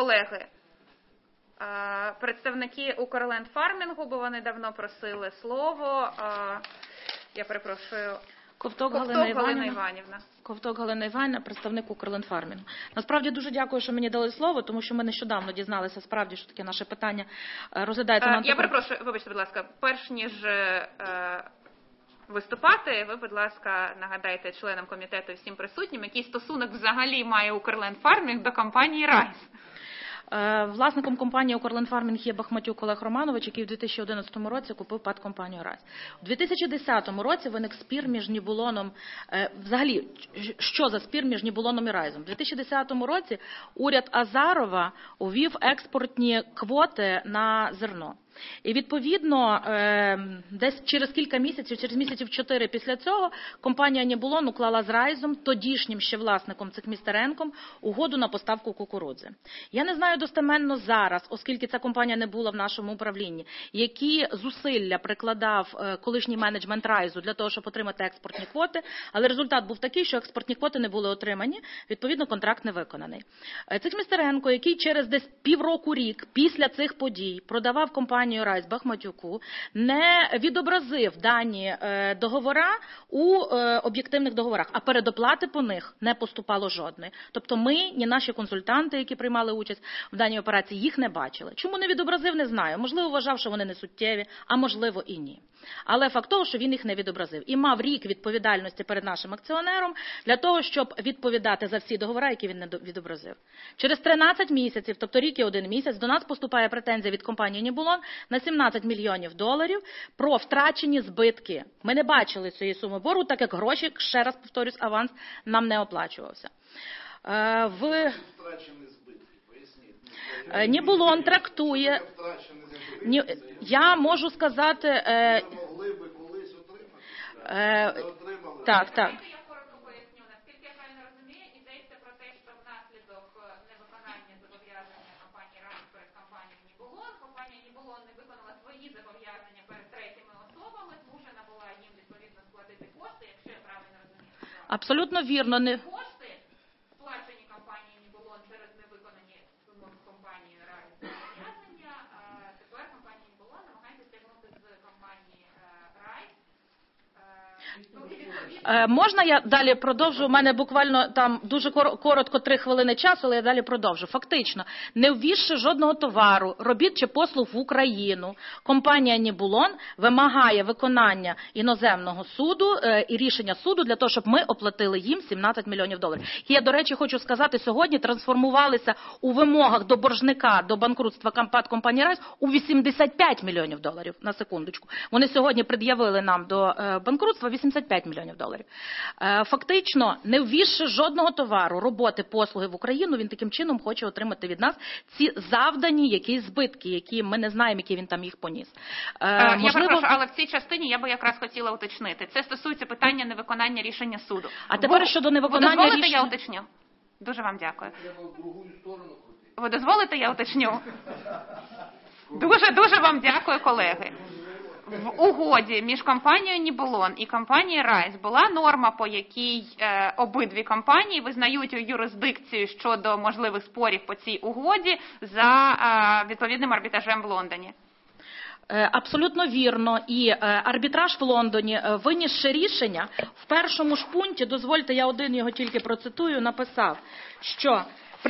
представники Укрлендфармінгу, бо вони давно просили слово. Я перепрошую. Ковток Галина Іванівна. Ковток Галина Іванівна, представник Укрлендфармінгу. Насправді дуже дякую, що мені дали слово, тому що ми нещодавно дізналися справді, що таке наше питання розглядається на... Я перепрошую, вибачте, будь ласка, перш ніж виступати, ви, будь ласка, нагадайте членам комітету і всім присутнім, який стосунок взагалі має Укрлендфармінг до компанії «Райс». Власником компанії «Укрлендфармінг» є Бахматюк Олег Романович, який в 2011 році купив ПАТ компанію «Райс». У 2010 році виник спір між Нібулоном, взагалі, що за спір між Нібулоном і «Райзом». У 2010 році уряд Азарова увів експортні квоти на зерно. І, відповідно, десь через кілька місяців, через місяців 4 після цього, компанія «Нібулон» уклала з «Райзом», тодішнім ще власником Цехмістеренком, угоду на поставку кукурудзи. Я не знаю достеменно зараз, оскільки ця компанія не була в нашому управлінні, які зусилля прикладав колишній менеджмент «Райзу» для того, щоб отримати експортні квоти, але результат був такий, що експортні квоти не були отримані, відповідно, контракт не виконаний. Цехмістеренко, який через десь півроку-рік після цих подій продавав компанію компанію «Райс» Бахматюку не відобразив дані договора у об'єктивних договорах, а передоплати по них не поступало жодної. Тобто ми, ні наші консультанти, які приймали участь в даній операції, їх не бачили. Чому не відобразив, не знаю. Можливо, вважав, що вони не суттєві, а можливо і ні. Але факт того, що він їх не відобразив. І мав рік відповідальності перед нашим акціонером для того, щоб відповідати за всі договори, які він не відобразив. Через 13 місяців, тобто рік і 1 місяць, до нас поступає претензія від компанії «Нібулон» на $17 мільйонів про втрачені збитки. Ми не бачили цієї суми боргу, так як гроші, ще раз повторюсь, аванс нам не оплачувався. «Нібулон» трактує... Я можу сказати... Так. Я коротко поясню. Наскільки я правильно розумію, йдеться про те, що внаслідок невиконання зобов'язання компанії «Райс» перед компанією «Нібулон», компанія «Нібулон» не виконала свої зобов'язання перед третіми особами, змушена була їм відповідно сплатити кошти, якщо я правильно розумію. Абсолютно вірно. Кошти, сплачені компанією «Нібулон» через невиконані компанією «Райс» зобов'язання, тепер компанія «Нібулон» намагається стягнути з компанії «Райс». Можна я далі продовжу? У мене буквально там дуже коротко 3 хвилини часу, але я далі продовжу. Фактично, не ввізши жодного товару, робіт чи послуг в Україну, компанія «Нібулон» вимагає виконання іноземного суду і рішення суду для того, щоб ми оплатили їм $17 мільйонів. І я, до речі, хочу сказати, сьогодні трансформувалися у вимогах до боржника, до банкрутства компанії «Райс» у $85 мільйонів, на секундочку. Вони сьогодні пред'явили нам до банкрутства $85 мільйонів. Фактично, не ввізши жодного товару, роботи, послуги в Україну, він таким чином хоче отримати від нас ці завдані якісь збитки, які ми не знаємо, які він там їх поніс. Я перепрошую, але в цій частині я би якраз хотіла уточнити. Це стосується питання невиконання рішення суду. А тепер щодо невиконання рішення... Ви дозволите, я уточню? Дуже вам дякую. Ви дозволите, я уточню? Дуже вам дякую, колеги. В угоді між компанією «Нібулон» і компанією «Райс» була норма, по якій обидві компанії визнають юрисдикцію щодо можливих спорів по цій угоді за відповідним арбітражем в Лондоні. Абсолютно вірно. І арбітраж в Лондоні, винісши рішення, в першому ж пункті, дозвольте, я один його тільки процитую, написав, що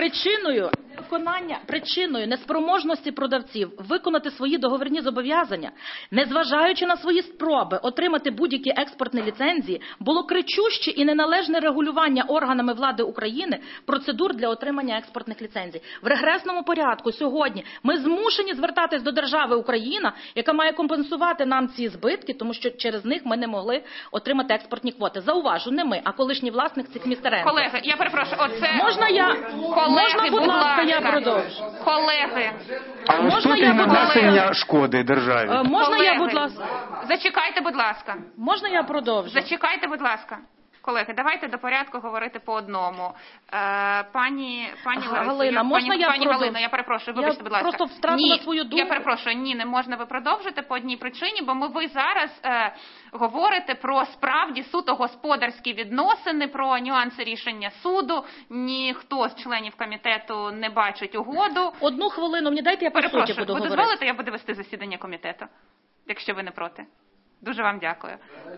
причиною неспроможності продавців виконати свої договірні зобов'язання, незважаючи на свої спроби отримати будь-які експортні ліцензії, було кричуще і неналежне регулювання органами влади України процедур для отримання експортних ліцензій. В регресному порядку сьогодні ми змушені звертатись до держави Україна, яка має компенсувати нам ці збитки, тому що через них ми не могли отримати експортні квоти. Зауважу, не ми, а колишній власник цих містеренців. Колеги, я перепрошую, оце... Можна, будь ласка, я продовжу? Колеги. Можна я, будь ласка? Шкоди державі. Можна я, будь ласка? Зачекайте, будь ласка. Можна я продовжу? Зачекайте, будь ласка. Колеги, давайте до порядку говорити по одному. Пані Галина, можна я продовжу? Галина, я перепрошую, вибачте, будь ласка. Я просто втратила свою думку. Я перепрошую, не можна ви продовжити по одній причині, бо ви зараз говорите про справді суто господарські відносини, про нюанси рішення суду. Ніхто з членів комітету не бачить угоду. Одну хвилину, мені дайте, я по суті буду говорити. Ви дозволите, я буду вести засідання комітету, якщо ви не проти? Дуже вам дякую.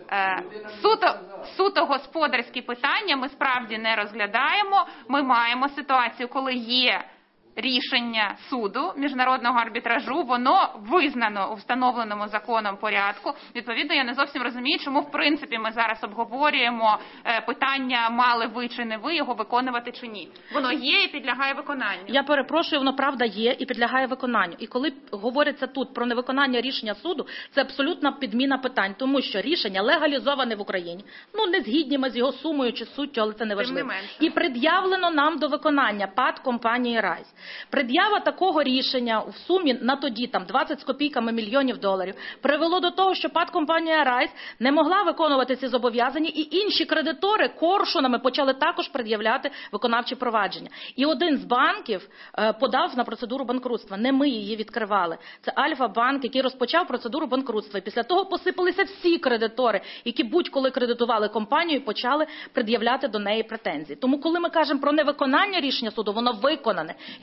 Суто господарські питання ми справді не розглядаємо. Ми маємо ситуацію, коли є рішення суду, міжнародного арбітражу, воно визнано у встановленому законом порядку. Відповідно, я не зовсім розумію, чому в принципі ми зараз обговорюємо питання, мали ви чи не ви його виконувати чи ні. Воно є і підлягає виконанню. Я перепрошую, воно правда є і підлягає виконанню. І коли говориться тут про невиконання рішення суду, це абсолютна підміна питань, тому що рішення легалізоване в Україні. Не згідні ми з його сумою чи суттю, але це не важливо. І пред'явлено нам до виконання ПАТ компанії «Райс». Пред'ява такого рішення в сумі на тоді 20 з копійками мільйонів доларів привело до того, що ПАТ компанія «Райс» не могла виконувати ці зобов'язання, і інші кредитори коршунами почали також пред'являти виконавчі провадження. І один з банків подав на процедуру банкрутства. Не ми її відкривали. Це Альфа-банк, який розпочав процедуру банкрутства. І після того посипалися всі кредитори, які будь-коли кредитували компанію, і почали пред'являти до неї претензії. Тому коли ми кажемо про невиконання рішення суду, воно виконане.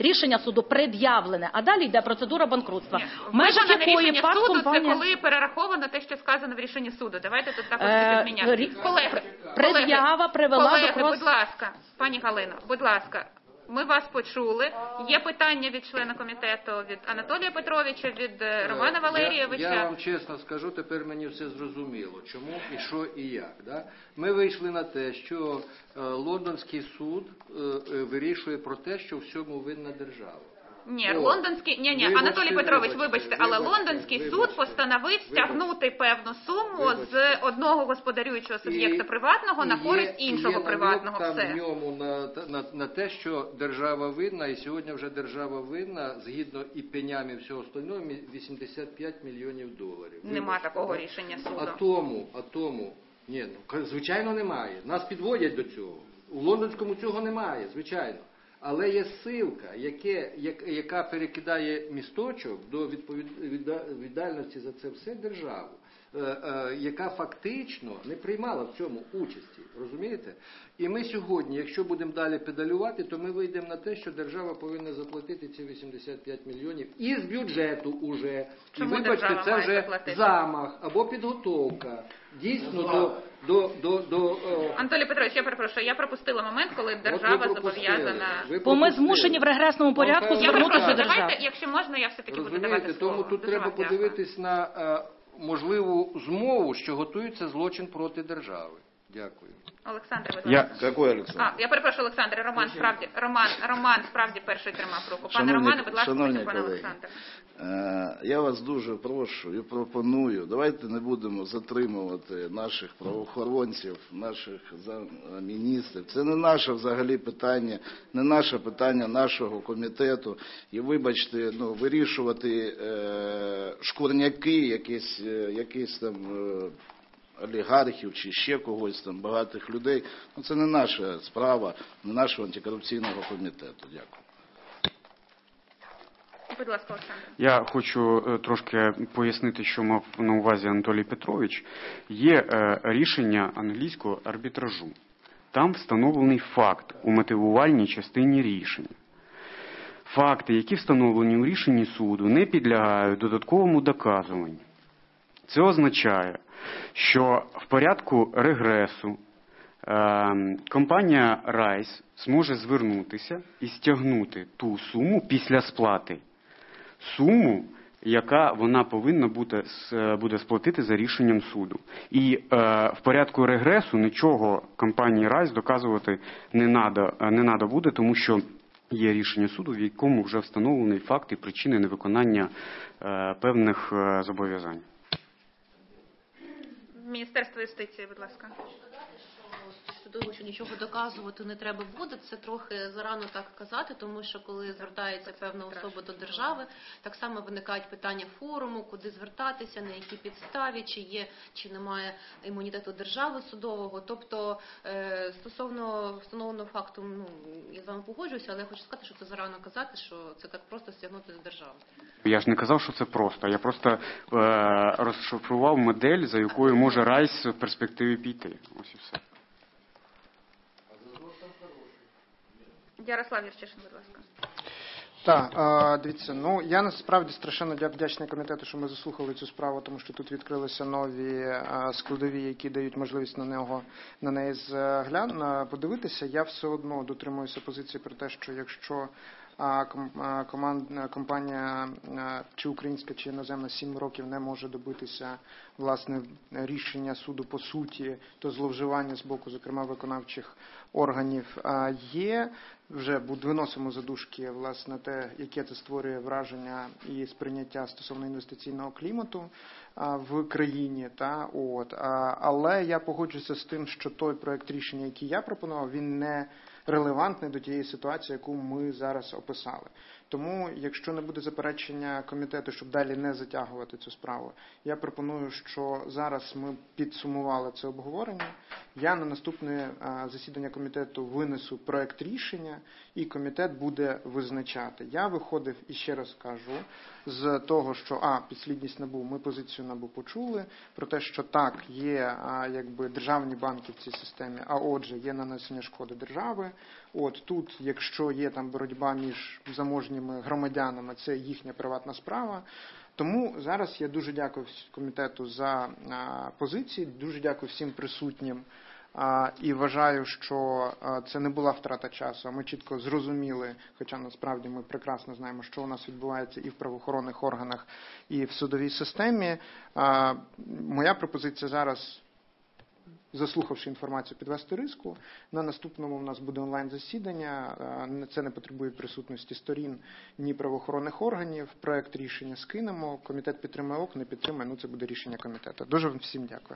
рішення суду пред'явлене, а далі йде процедура банкрутства. В межах Виконане якої рішення ПАТ суду – це компанія... коли перераховано те, що сказано в рішенні суду. Давайте тут також не підміняти. Колеги, Пред'ява привела до будь ласка, пані Галино, будь ласка, ми вас почули. Є питання від члена комітету, від Анатолія Петровича, від Романа Валерійовича. Я вам чесно скажу, тепер мені все зрозуміло, чому і що і як. Да? Ми вийшли на те, що Лондонський суд вирішує про те, що в всьому винна держава. Ні, лондонський, Анатолій Петрович, вибачте, але лондонський суд постановив стягнути певну суму з одного господарюючого суб'єкта приватного на користь іншого приватного. Все. В ньому на те, що держава винна, і сьогодні вже держава винна, згідно і пеням і всього остального, 85 мільйонів доларів. Нема такого рішення суду. А тому, ні, звичайно немає. Нас підводять до цього. У лондонському цього немає, звичайно. Але є ссилка, яка перекидає місточок до відповідальності за це все державу, яка фактично не приймала в цьому участі, розумієте? І ми сьогодні, якщо будемо далі педалювати, то ми вийдемо на те, що держава повинна заплатити ці 85 мільйонів із бюджету уже. Чому і вибачте, це вже замах або підготовка. Дійсно, Анатолій Петрович, я перепрошую, я пропустила момент, коли держава зобов'язана... Бо ми змушені в регресному порядку звернутися до держави. Давайте, якщо можна, я все-таки буду давати слово. Тому тут треба подивитись на можливу змову, що готується злочин проти держави. Дякую. Олександр, будь ласка. Какой Олександр? Я перепрошую, Олександр, Роман справді перший тримав руку. Пане Романе, будь ласка, потім пане Олександр. Я вас дуже прошу і пропоную, давайте не будемо затримувати наших правоохоронців, наших міністрів. Це не наше взагалі питання, не наше питання нашого комітету. І вибачте, вирішувати шкурняки, якісь там олігархів чи ще когось там, багатих людей. Це не наша справа, не нашого антикорупційного комітету. Дякую. Будь ласка, Олександр. Я хочу трошки пояснити, що мав на увазі Анатолій Петрович. Є рішення англійського арбітражу. Там встановлений факт у мотивувальній частині рішення. Факти, які встановлені у рішенні суду, не підлягають додатковому доказуванню. Це означає, що в порядку регресу компанія Райс зможе звернутися і стягнути ту суму після сплати. Суму, яка вона повинна буде сплатити за рішенням суду. І в порядку регресу нічого компанії Райс доказувати не надо буде, тому що є рішення суду, в якому вже встановлений факт і причини невиконання певних зобов'язань. Міністерство юстиції, будь ласка. Думаю, що нічого доказувати не треба буде. Це трохи зарано так казати, тому що коли звертається певна особа до держави, так само виникають питання форуму, куди звертатися, на якій підставі, чи є, чи немає імунітету держави судового. Тобто, стосовно встановленого факту, я з вами погоджуюся, але я хочу сказати, що це зарано казати, що це так просто стягнути з держави. Я ж не казав, що це просто. Я просто розшифрував модель, за якою може Райс в перспективі піти. Ось і все. Ярослав Юрчишин, будь ласка. Так, дивіться, я насправді страшенно вдячний комітету, що ми заслухали цю справу, тому що тут відкрилися нові складові, які дають можливість на неї подивитися. Я все одно дотримуюся позиції про те, що якщо компанія чи українська, чи іноземна 7 років не може добитися власне рішення суду по суті, то зловживання з боку, зокрема, виконавчих органів є. Вже виносимо за дужки, власне, те, яке це створює враження і сприйняття стосовно інвестиційного клімату в країні. Але я погоджуюся з тим, що той проект рішення, який я пропонував, він не релевантний до тієї ситуації, яку ми зараз описали. Тому, якщо не буде заперечення комітету, щоб далі не затягувати цю справу, я пропоную, що зараз ми підсумували це обговорення. Я на наступне засідання комітету винесу проект рішення, і комітет буде визначати. Я виходив, і ще раз кажу, з того, що підслідність НАБУ, ми позицію НАБУ почули, про те, що так, є державні банки в цій системі, а отже, є нанесення шкоди держави. Тут, якщо є там боротьба між заможніми громадянами, це їхня приватна справа. Тому зараз я дуже дякую комітету за позиції, дуже дякую всім присутнім. І вважаю, що це не була втрата часу, а ми чітко зрозуміли, хоча насправді ми прекрасно знаємо, що у нас відбувається і в правоохоронних органах, і в судовій системі. Моя пропозиція зараз, заслухавши інформацію, підвести риску. На наступному у нас буде онлайн-засідання. Це не потребує присутності сторін ні правоохоронних органів. Проект рішення скинемо. Комітет підтримає ок, не підтримає. Це буде рішення комітету. Дуже вам всім дякую.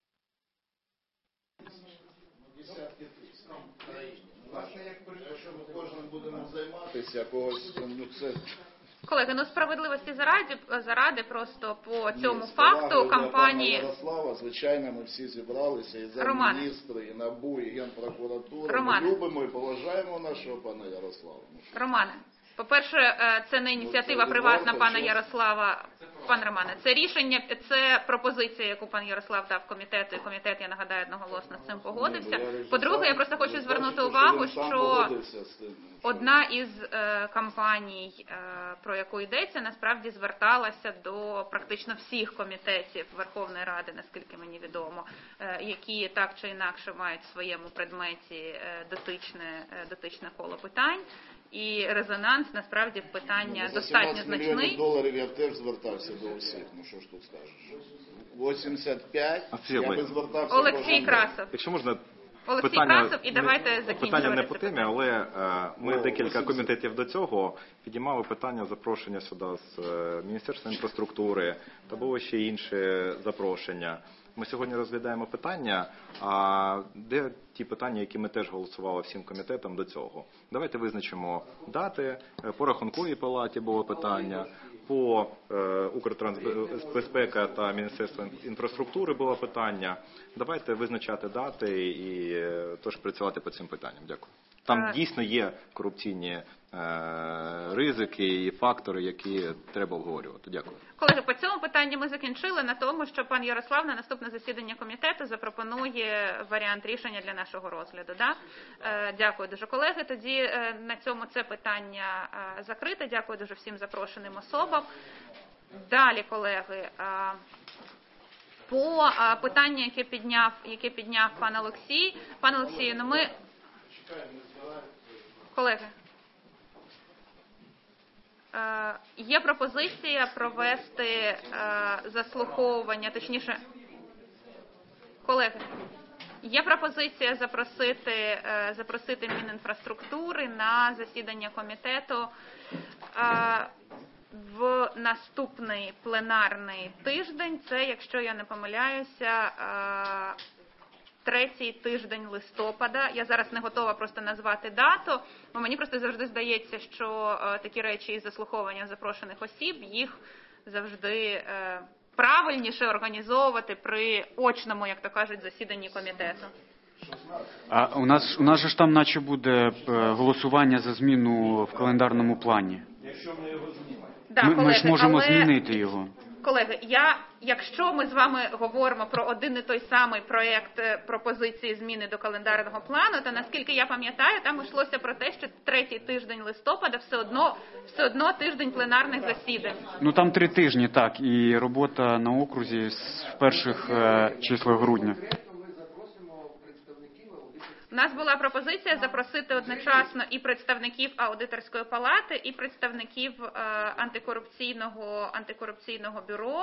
Власне, як прийнято, що ми кожним будемо займатися, якогось, це... Колеги, справедливості заради просто по цьому факту кампанії... Ярослава, звичайно, ми всі зібралися, і замміністри, і НАБУ, і Генпрокуратура. Ми любимо і поважаємо нашого пана Ярослава. Романе, по-перше, це не ініціатива приватна пана Ярослава. Пан Романе, це рішення, це пропозиція, яку пан Ярослав дав комітету, і комітет, я нагадаю, одноголосно з цим погодився. По-друге, я просто хочу звернути увагу, що одна із кампаній, про яку йдеться, насправді зверталася до практично всіх комітетів Верховної Ради, наскільки мені відомо, які так чи інакше мають в своєму предметі дотичне коло питань. І резонанс, насправді, в питання достатньо значний. $18 мільйонів я теж звертався до усіх. Що ж тут скажеш? 85, я би звертався. Олексій Красов. Якщо можна, Олексій Красов, і давайте закінчувати. Питання не по темі, але ми декілька комітетів до цього підіймали питання запрошення сюди з Міністерства інфраструктури та було ще інше запрошення. Ми сьогодні розглядаємо питання, а де ті питання, які ми теж голосували всім комітетам до цього. Давайте визначимо дати. По Рахунковій палаті було питання, по Укртрансбезпека та Міністерства інфраструктури було питання. Давайте визначати дати і тож працювати по цим питанням. Дякую. Там дійсно є корупційні ризики і фактори, які треба обговорювати. Дякую. Колеги, по цьому питанню ми закінчили на тому, що пан Ярослав на наступне засідання комітету запропонує варіант рішення для нашого розгляду. Да? Дякую дуже, колеги. Тоді на цьому це питання закрите. Дякую дуже всім запрошеним особам. Далі, колеги, по питанню, яке підняв пан Олексій. Пан Олексій, ми... Колеги, є пропозиція провести заслуховування, точніше, колеги, є пропозиція запросити Мінінфраструктури на засідання комітету в наступний пленарний тиждень. Це, якщо я не помиляюся, третій тиждень листопада. Я зараз не готова просто назвати дату, бо мені просто завжди здається, що такі речі із заслуховування запрошених осіб, їх завжди правильніше організовувати при очному, як то кажуть, засіданні комітету. А у нас же ж там наче буде голосування за зміну в календарному плані. Якщо ми його знімемо. Ми ж можемо змінити його. Колеги, якщо ми з вами говоримо про один і той самий проєкт пропозиції зміни до календарного плану, то наскільки я пам'ятаю, там йшлося про те, що третій тиждень листопада все одно тиждень пленарних засідань. Там 3 тижні, так, і робота на окрузі в перших числах грудня. У нас була пропозиція запросити одночасно і представників аудиторської палати, і представників антикорупційного бюро.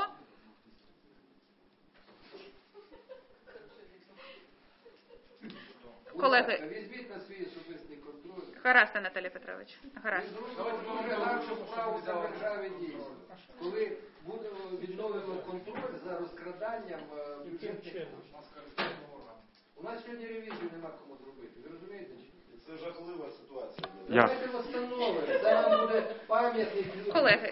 Колеги, візьміть на свій особистий контроль. Гаразд, Анатолій Петрович. Гаразд. Нашу справу за державі дійсно. Коли відновимо контроль за розкраданням бюджетних. У нас сьогодні ревізію нема кому зробити. Ви розумієте? Це жахлива ситуація. Давайте постанови, це вам буде пам'ятник. Колеги.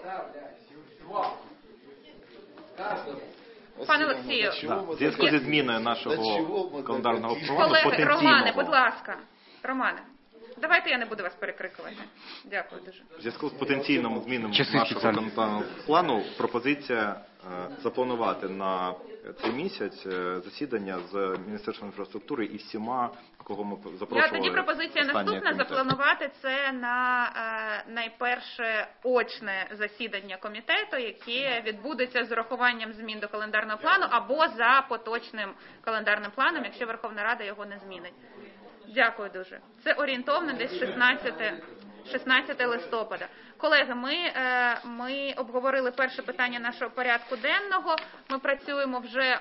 Пане Олексію, В зв'язку зі зміною нашого календарного плану колеги, Романе, будь потенційного, ласка. Романе, давайте я не буду вас перекрикувати. Дякую дуже. в зв'язку з потенційним змінами Часи нашого спеціально. календарного плану, пропозиція запланувати на цей місяць засідання з Міністерством інфраструктури і всіма, кого ми запрошували. Тоді пропозиція останній наступна, комітет. запланувати це на найперше очне засідання комітету, яке відбудеться з урахуванням змін до календарного плану або за поточним календарним планом, якщо Верховна Рада його не змінить. Дякую дуже. Це орієнтовно десь 16 листопада. Колеги, ми обговорили перше питання нашого порядку денного. Ми працюємо вже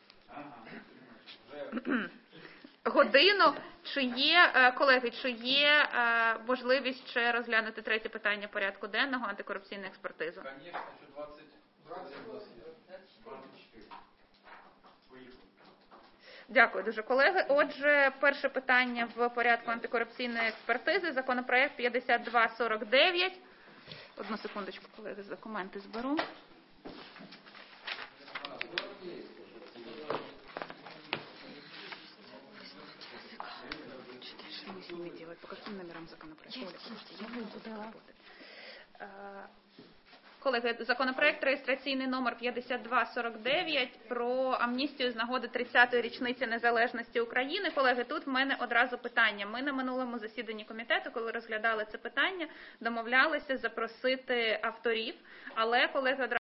годину. Колеги, чи є можливість ще розглянути третє питання порядку денного, антикорупційну експертизу? Дякую дуже, колеги. Отже, перше питання в порядку антикорупційної експертизи, законопроект 5249. Одну секундочку, колеги, з документи зберу. По каким номерам законопроекта? Колеги, законопроект реєстраційний номер 5249 про амністію з нагоди 30-ї річниці незалежності України. Колеги, тут в мене одразу питання. Ми на минулому засіданні комітету, коли розглядали це питання, домовлялися запросити авторів, але колеги одразу